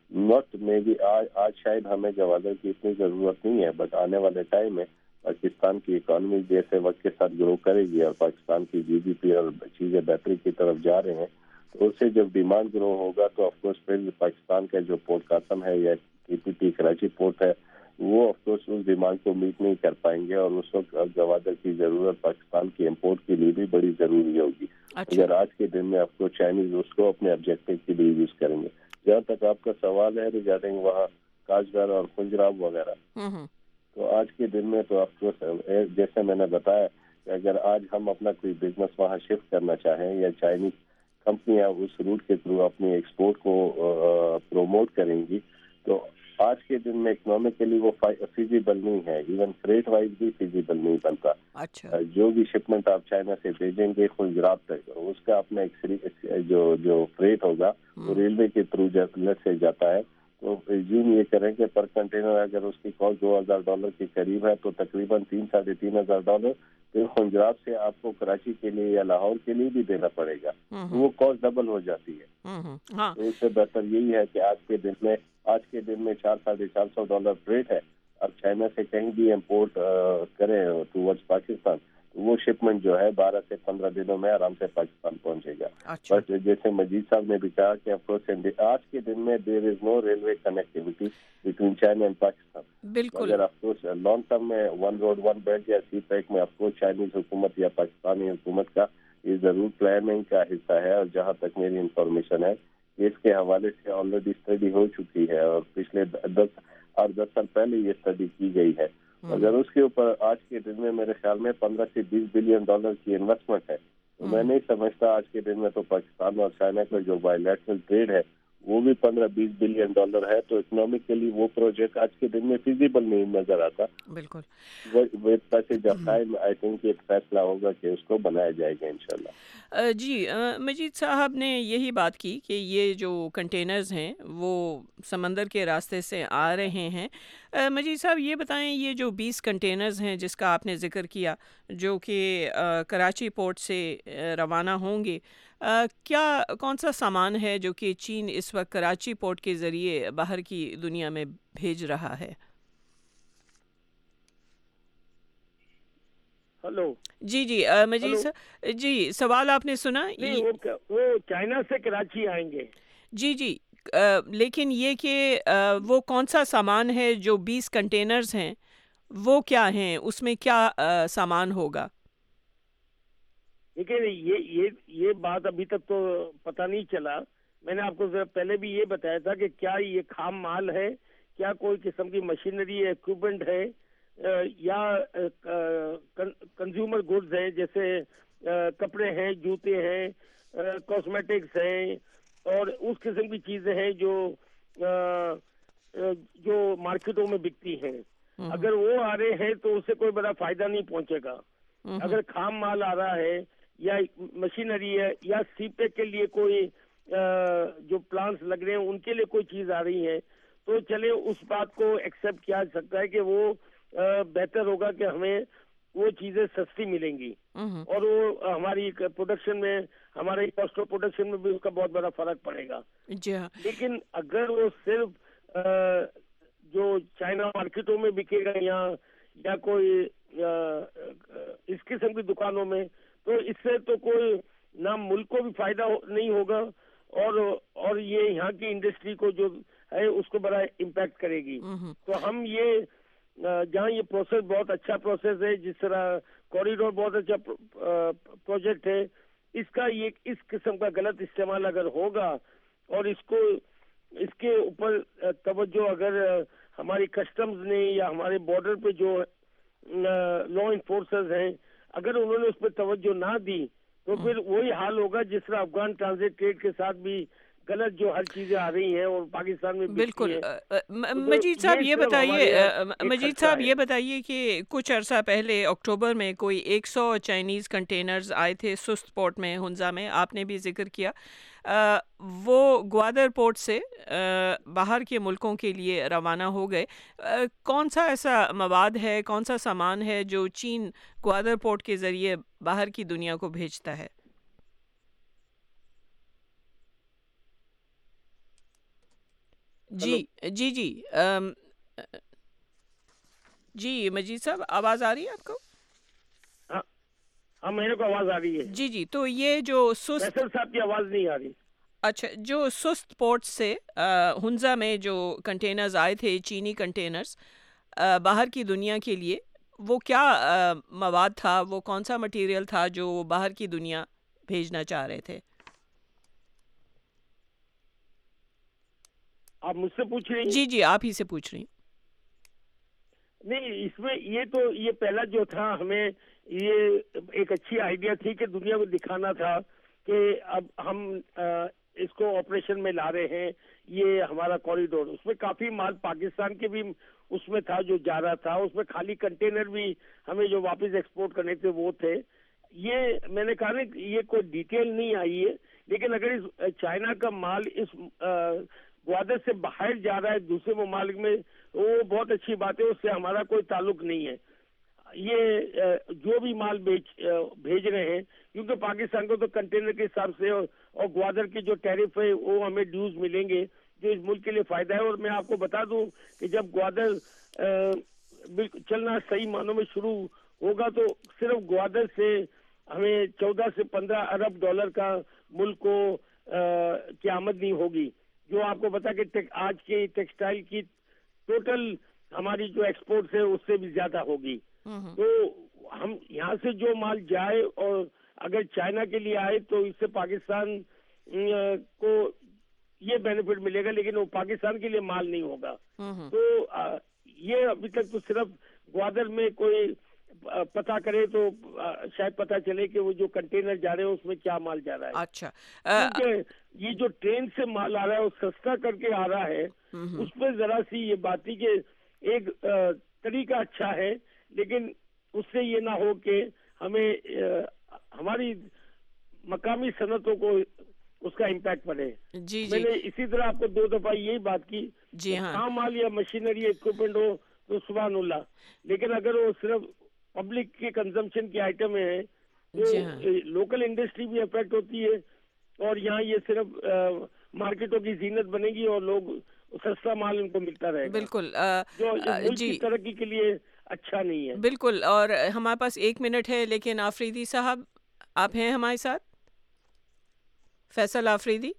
[SPEAKER 20] ناٹ مے بی آج شاید ہمیں گوادر کی اتنی ضرورت نہیں ہے، بٹ آنے والے ٹائم میں پاکستان کی اکانومی جیسے وقت کے ساتھ گرو کرے گی اور پاکستان کی جی ڈی پی اور چیزیں بہتری کی طرف جا رہے ہیں، تو اس سے جب ڈیمانڈ گرو ہوگا تو آف کورس پھر پاکستان کا جو پورٹ قاسم ہے یا کے پی پی کراچی پورٹ ہے وہ آف کورس اس ڈیمانڈ کو میٹ نہیں کر پائیں گے، اور اس وقت گوادر کی ضرورت پاکستان کی امپورٹ کے لیے بھی بڑی ضروری ہوگی۔ اگر آج کے دن میں آپ کو چائنیز اس کو اپنے آبجیکٹو کے لیے یوز کریں گے۔ جہاں تک آپ کا سوال ہے ریگارڈنگ وہاں کاشگر اور خنجراب وغیرہ، تو آج کے دن میں تو آف کورس جیسے میں نے بتایا کہ اگر آج ہم اپنا کوئی بزنس وہاں شفٹ کرنا چاہیں یا چائنیز کمپنیاں اس روٹ کے تھرو اپنی ایکسپورٹ کو پروموٹ کریں گی تو آج کے دن میں اکنامکلی وہ فیزیبل نہیں ہے، ایون فریٹ وائز بھی فیزیبل نہیں بنتا۔ جو بھی شپمنٹ آپ چائنا سے بھیجیں گے خنجراب تک، اس کا اپنا جو فریٹ ہوگا وہ ریلوے کے تھرو سے جاتا ہے، تو یوں یہ کریں کہ پر کنٹینر اگر اس کی کاسٹ $2,000 کے قریب ہے تو تقریباً $3,000-3,500 پھر خنجراب سے آپ کو کراچی کے لیے یا لاہور کے لیے بھی دینا پڑے گا، وہ کاسٹ ڈبل ہو جاتی ہے۔ تو اس سے بہتر یہی ہے کہ آج کے دن میں $400-450 فریٹ ہے، اب چائنا سے کہیں بھی امپورٹ کریں ٹوورڈز پاکستان وہ شپمنٹ جو ہے 12 سے 15 دنوں میں آرام سے پاکستان پہنچے گا۔ بٹ جیسے مجید صاحب نے بھی کہا کہ آج کے دن میں there is no railway connectivity between China and Pakistan.
[SPEAKER 1] بالکل،
[SPEAKER 20] اگر آپ کو لانگ ٹرم میں ون روڈ ون بیلٹ یا سی پیک میں آپ کو چائنیز حکومت یا پاکستانی حکومت کا یہ ضرور پلاننگ کا حصہ ہے، اور جہاں تک میری انفارمیشن ہے اس کے حوالے سے آلریڈی اسٹڈی ہو چکی ہے اور پچھلے 10 سال پہلے یہ اسٹڈی کی گئی ہے۔ اگر اس کے اوپر آج کے دن میں میرے خیال میں $15 سے $20 بلین کی انویسٹمنٹ ہے، تو میں نہیں سمجھتا آج کے دن میں تو پاکستان اور چائنا کا جو بائیلیٹرل ٹریڈ ہے وہ بھی $15-20 بلین ہے، تو اکنامکلی وہ پروجیکٹ آج کے دن میں فیزیبل نہیں نظر آتا۔
[SPEAKER 1] بالکل،
[SPEAKER 20] پیسے جب ٹائم آئی تھنک ایک فیصلہ ہوگا کہ اس کو بنایا جائے گا انشاءاللہ۔
[SPEAKER 1] جی مجید صاحب نے یہی بات کی کہ یہ جو کنٹینرز ہیں وہ سمندر کے راستے سے آ رہے ہیں۔ مجید صاحب یہ بتائیں، یہ جو 20 کنٹینرز ہیں جس کا آپ نے ذکر کیا جو کہ کراچی پورٹ سے روانہ ہوں گے، کون سا سامان ہے جو کہ چین اس وقت کراچی پورٹ کے ذریعے باہر کی دنیا میں بھیج رہا ہے؟
[SPEAKER 9] ہلو
[SPEAKER 1] جی مجید صاحب، جی سوال آپ نے سنا؟
[SPEAKER 9] وہ چائنا سے کراچی آئیں گے۔
[SPEAKER 1] جی لیکن یہ کہ وہ کون سا سامان ہے جو 20 کنٹینرز ہیں وہ کیا ہیں، اس میں کیا سامان ہوگا؟
[SPEAKER 9] دیکھیں یہ بات ابھی تک تو پتہ نہیں چلا۔ میں نے آپ کو پہلے بھی یہ بتایا تھا کہ کیا یہ خام مال ہے، کیا کوئی قسم کی مشینری ہے، اکوپمنٹ ہے، یا کنزیومر گڈز ہیں جیسے کپڑے ہیں، جوتے ہیں، کاسمیٹکس ہیں اور اس قسم کی چیزیں ہیں جو مارکیٹوں میں بکتی ہیں۔ اگر وہ آ رہے ہیں تو اس سے کوئی بڑا فائدہ نہیں پہنچے گا۔ اگر خام مال آ رہا ہے یا مشینری ہے یا سی پیک کے لیے کوئی جو پلانٹس لگ رہے ہیں ان کے لیے کوئی چیز آ رہی ہے تو چلے اس بات کو ایکسیپٹ کیا جا سکتا ہے کہ وہ بہتر ہوگا کہ ہمیں وہ چیزیں سستی ملیں گی اور وہ ہماری پروڈکشن میں، ہمارے کاسٹ آف پروڈکشن میں بھی اس کا بہت بڑا فرق پڑے گا۔ لیکن اگر وہ صرف جو چائنا مارکیٹوں میں بکے گا یا کوئی اس قسم کی دکانوں میں، تو اس سے تو کوئی نہ ملک کو بھی فائدہ نہیں ہوگا اور یہ یہاں کی انڈسٹری کو جو ہے اس کو بڑا امپیکٹ کرے گی۔ تو ہم یہ جہاں یہ پروسیس بہت اچھا پروسیس ہے، جس طرح کوریڈور بہت اچھا پروجیکٹ ہے، اس قسم کا غلط استعمال اگر ہوگا اور اس کے اوپر توجہ اگر ہماری کسٹمز نے یا ہمارے بارڈر پہ جو لا انفورسرز ہیں اگر انہوں نے اس پہ توجہ نہ دی تو پھر وہی حال ہوگا جس طرح افغان ٹرانزٹ ٹریڈ کے ساتھ بھی غلط جو ہر چیزیں آ رہی ہیں اور پاکستان میں
[SPEAKER 1] بالکل۔ مجید صاحب یہ بتائیے کہ کچھ عرصہ پہلے اکتوبر میں کوئی 100 چائنیز کنٹینرز آئے تھے سست پورٹ میں، ہنزا میں، آپ نے بھی ذکر کیا، وہ گوادر پورٹ سے باہر کے ملکوں کے لیے روانہ ہو گئے۔ کون سا ایسا مواد ہے، کون سا سامان ہے جو چین گوادر پورٹ کے ذریعے باہر کی دنیا کو بھیجتا ہے؟ جی جی جی جی مجید صاحب آواز آ رہی ہے آپ کو؟
[SPEAKER 9] ہاں میرے کو آواز آ رہی ہے.
[SPEAKER 1] جی جی تو یہ جو سست
[SPEAKER 9] صاحب کی آواز نہیں آ رہی.
[SPEAKER 1] اچھا جو سست پورٹ سے ہنزا میں جو کنٹینرز آئے تھے چینی کنٹینرز باہر کی دنیا کے لیے، وہ کیا مواد تھا، وہ کون سا مٹیریل تھا جو باہر کی دنیا بھیجنا چاہ رہے تھے؟
[SPEAKER 9] آپ مجھ سے پوچھ رہی ہیں؟
[SPEAKER 1] جی جی آپ ہی سے پوچھ رہی ہیں.
[SPEAKER 9] نہیں اس میں یہ پہلا جو تھا ہمیں یہ ایک اچھی آئیڈیا تھی کہ دنیا کو دکھانا تھا کہ اب ہم اس کو آپریشن میں لا رہے ہیں، یہ ہمارا کوریڈور. اس میں کافی مال پاکستان کے بھی اس میں تھا جو جا رہا تھا، اس میں خالی کنٹینر بھی ہمیں جو واپس ایکسپورٹ کرنے تھے وہ تھے. یہ میں نے کہا نا یہ کوئی ڈیٹیل نہیں آئی ہے، لیکن اگر اس چائنا کا مال اس گوادر سے باہر جا رہا ہے دوسرے ممالک میں، وہ بہت اچھی بات ہے، اس سے ہمارا کوئی تعلق نہیں ہے. یہ جو بھی مال بھیج رہے ہیں، کیونکہ پاکستان کو تو کنٹینر کے حساب سے اور گوادر کے جو ٹیرف ہے وہ ہمیں ڈیوز ملیں گے جو اس ملک کے لیے فائدہ ہے. اور میں آپ کو بتا دوں کہ جب گوادر چلنا صحیح معنوں میں شروع ہوگا تو صرف گوادر سے ہمیں 14 سے 15 ارب ڈالر کا ملک کو کی آمدنی ہوگی، جو آپ کو بتا کہ آج کے ٹیکسٹائل کی ٹوٹل ہماری جو ایکسپورٹ ہے اس سے بھی زیادہ ہوگی. تو ہم یہاں سے جو مال جائے اور اگر چائنا کے لیے آئے تو اس سے پاکستان کو یہ بینیفٹ ملے گا، لیکن وہ پاکستان کے لیے مال نہیں ہوگا. تو یہ ابھی تک تو صرف گوادر میں کوئی پتہ کرے تو شاید پتہ چلے کہ وہ جو کنٹینر جا رہے ہیں اس میں کیا مال جا رہا ہے.
[SPEAKER 1] اچھا
[SPEAKER 9] کیونکہ یہ جو ٹرین سے مال آ رہا ہے وہ سستا کر کے آ رہا ہے، اس پہ ذرا سی یہ بات تھی کہ ایک طریقہ اچھا ہے، لیکن اس سے یہ نہ ہو کہ ہمیں ہماری مقامی صنعتوں کو اس کا امپیکٹ پڑے.
[SPEAKER 1] جی
[SPEAKER 9] میں نے اسی طرح آپ کو 2 دفعہ یہی بات کی،
[SPEAKER 1] جی ہاں،
[SPEAKER 9] عام مال یا مشینری اکوپمنٹ ہو تو سبحان اللہ، لیکن اگر وہ صرف پبلک کے کنزمپشن کی آئٹم ہے تو لوکل انڈسٹری بھی افیکٹ ہوتی ہے، اور یہاں یہ صرف مارکیٹوں کی زینت بنے گی اور لوگ سستا مال ان کو ملتا رہے گا،
[SPEAKER 1] بالکل
[SPEAKER 9] جو ملک کی ترقی کے لیے اچھا نہیں ہے.
[SPEAKER 1] بالکل. اور ہمارے پاس 1 منٹ ہے، لیکن آفریدی صاحب آپ ہیں ہمارے ساتھ؟ فیصل آفریدی،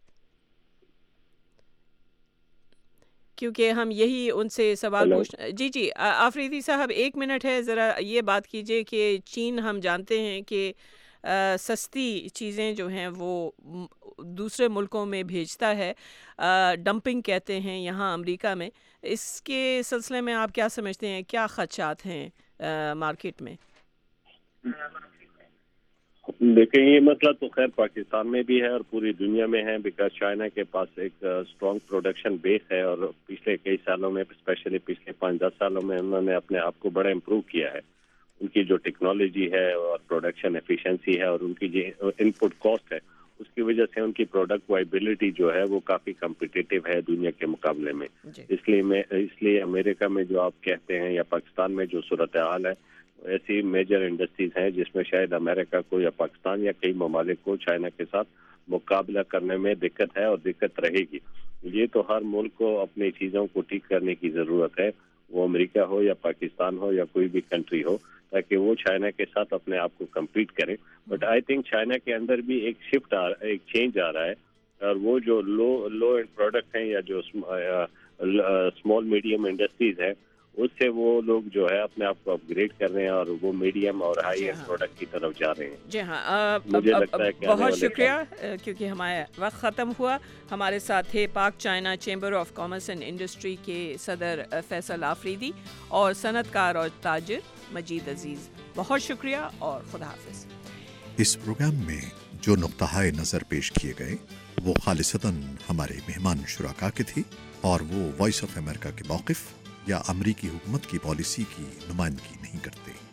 [SPEAKER 1] کیونکہ ہم یہی ان سے سوال پوچھنا. جی جی آفریدی صاحب 1 منٹ ہے، ذرا یہ بات کیجئے کہ چین ہم جانتے ہیں کہ سستی چیزیں جو ہیں وہ دوسرے ملکوں میں بھیجتا ہے، ڈمپنگ کہتے ہیں یہاں امریکہ میں. اس کے سلسلے میں آپ کیا سمجھتے ہیں، کیا خدشات ہیں مارکیٹ میں؟
[SPEAKER 20] دیکھیں یہ مسئلہ تو خیر پاکستان میں بھی ہے اور پوری دنیا میں ہے، بیکاز چائنا کے پاس ایک اسٹرانگ پروڈکشن بیس ہے، اور پچھلے کئی سالوں میں اسپیشلی پچھلے 5-10 سالوں میں انہوں نے اپنے آپ کو بڑا امپروو کیا ہے. ان کی جو ٹیکنالوجی ہے اور پروڈکشن ایفیشنسی ہے اور ان کی جو ان پٹ کاسٹ ہے، اس کی وجہ سے ان کی پروڈکٹ وائبلٹی جو ہے وہ کافی کمپٹیٹیو ہے دنیا کے مقابلے میں. اس لیے امریکہ میں جو آپ کہتے ہیں یا پاکستان میں جو صورتحال ہے، ایسی میجر انڈسٹریز ہیں جس میں شاید امریکہ کو یا پاکستان یا کئی ممالک کو چائنا کے ساتھ مقابلہ کرنے میں دقت ہے اور دقت رہے گی. یہ تو ہر ملک کو اپنی چیزوں کو ٹھیک کرنے کی ضرورت ہے، وہ امریکہ ہو یا پاکستان ہو یا کوئی بھی کنٹری ہو، تاکہ وہ چائنا کے ساتھ اپنے آپ کو کمپیٹ کرے. بٹ آئی تھنک چائنا کے اندر بھی ایک شفٹ ایک چینج آ رہا ہے، اور وہ جو لو اینڈ پروڈکٹ ہیں یا جو اسمال میڈیم انڈسٹریز ہیں، اس سے وہ لوگ جو ہے اپنے آپ کو اپ گریڈ کر رہے ہیں اور وہ میڈیم اور ہائی اینڈ پروڈکٹ کی طرف جا رہے ہیں.
[SPEAKER 1] جی ہاں، مجھے لگتا ہے کہ بہت شکریہ، کیونکہ ہمارا وقت ختم ہوا. ہمارے ساتھ تھے Pak China chamber of commerce and industry کے صدر فیصل آفریدی اور صنعت کار اور تاجر مجید عزیز. بہت شکریہ اور خدا حافظ.
[SPEAKER 12] اس پروگرام میں جو نقطۂ نظر پیش کیے گئے وہ خالصتاً ہمارے مہمان شرکا کے تھے اور وہ وائس آف امریکہ کے موقف یا امریکی حکومت کی پالیسی کی نمائندگی نہیں کرتے.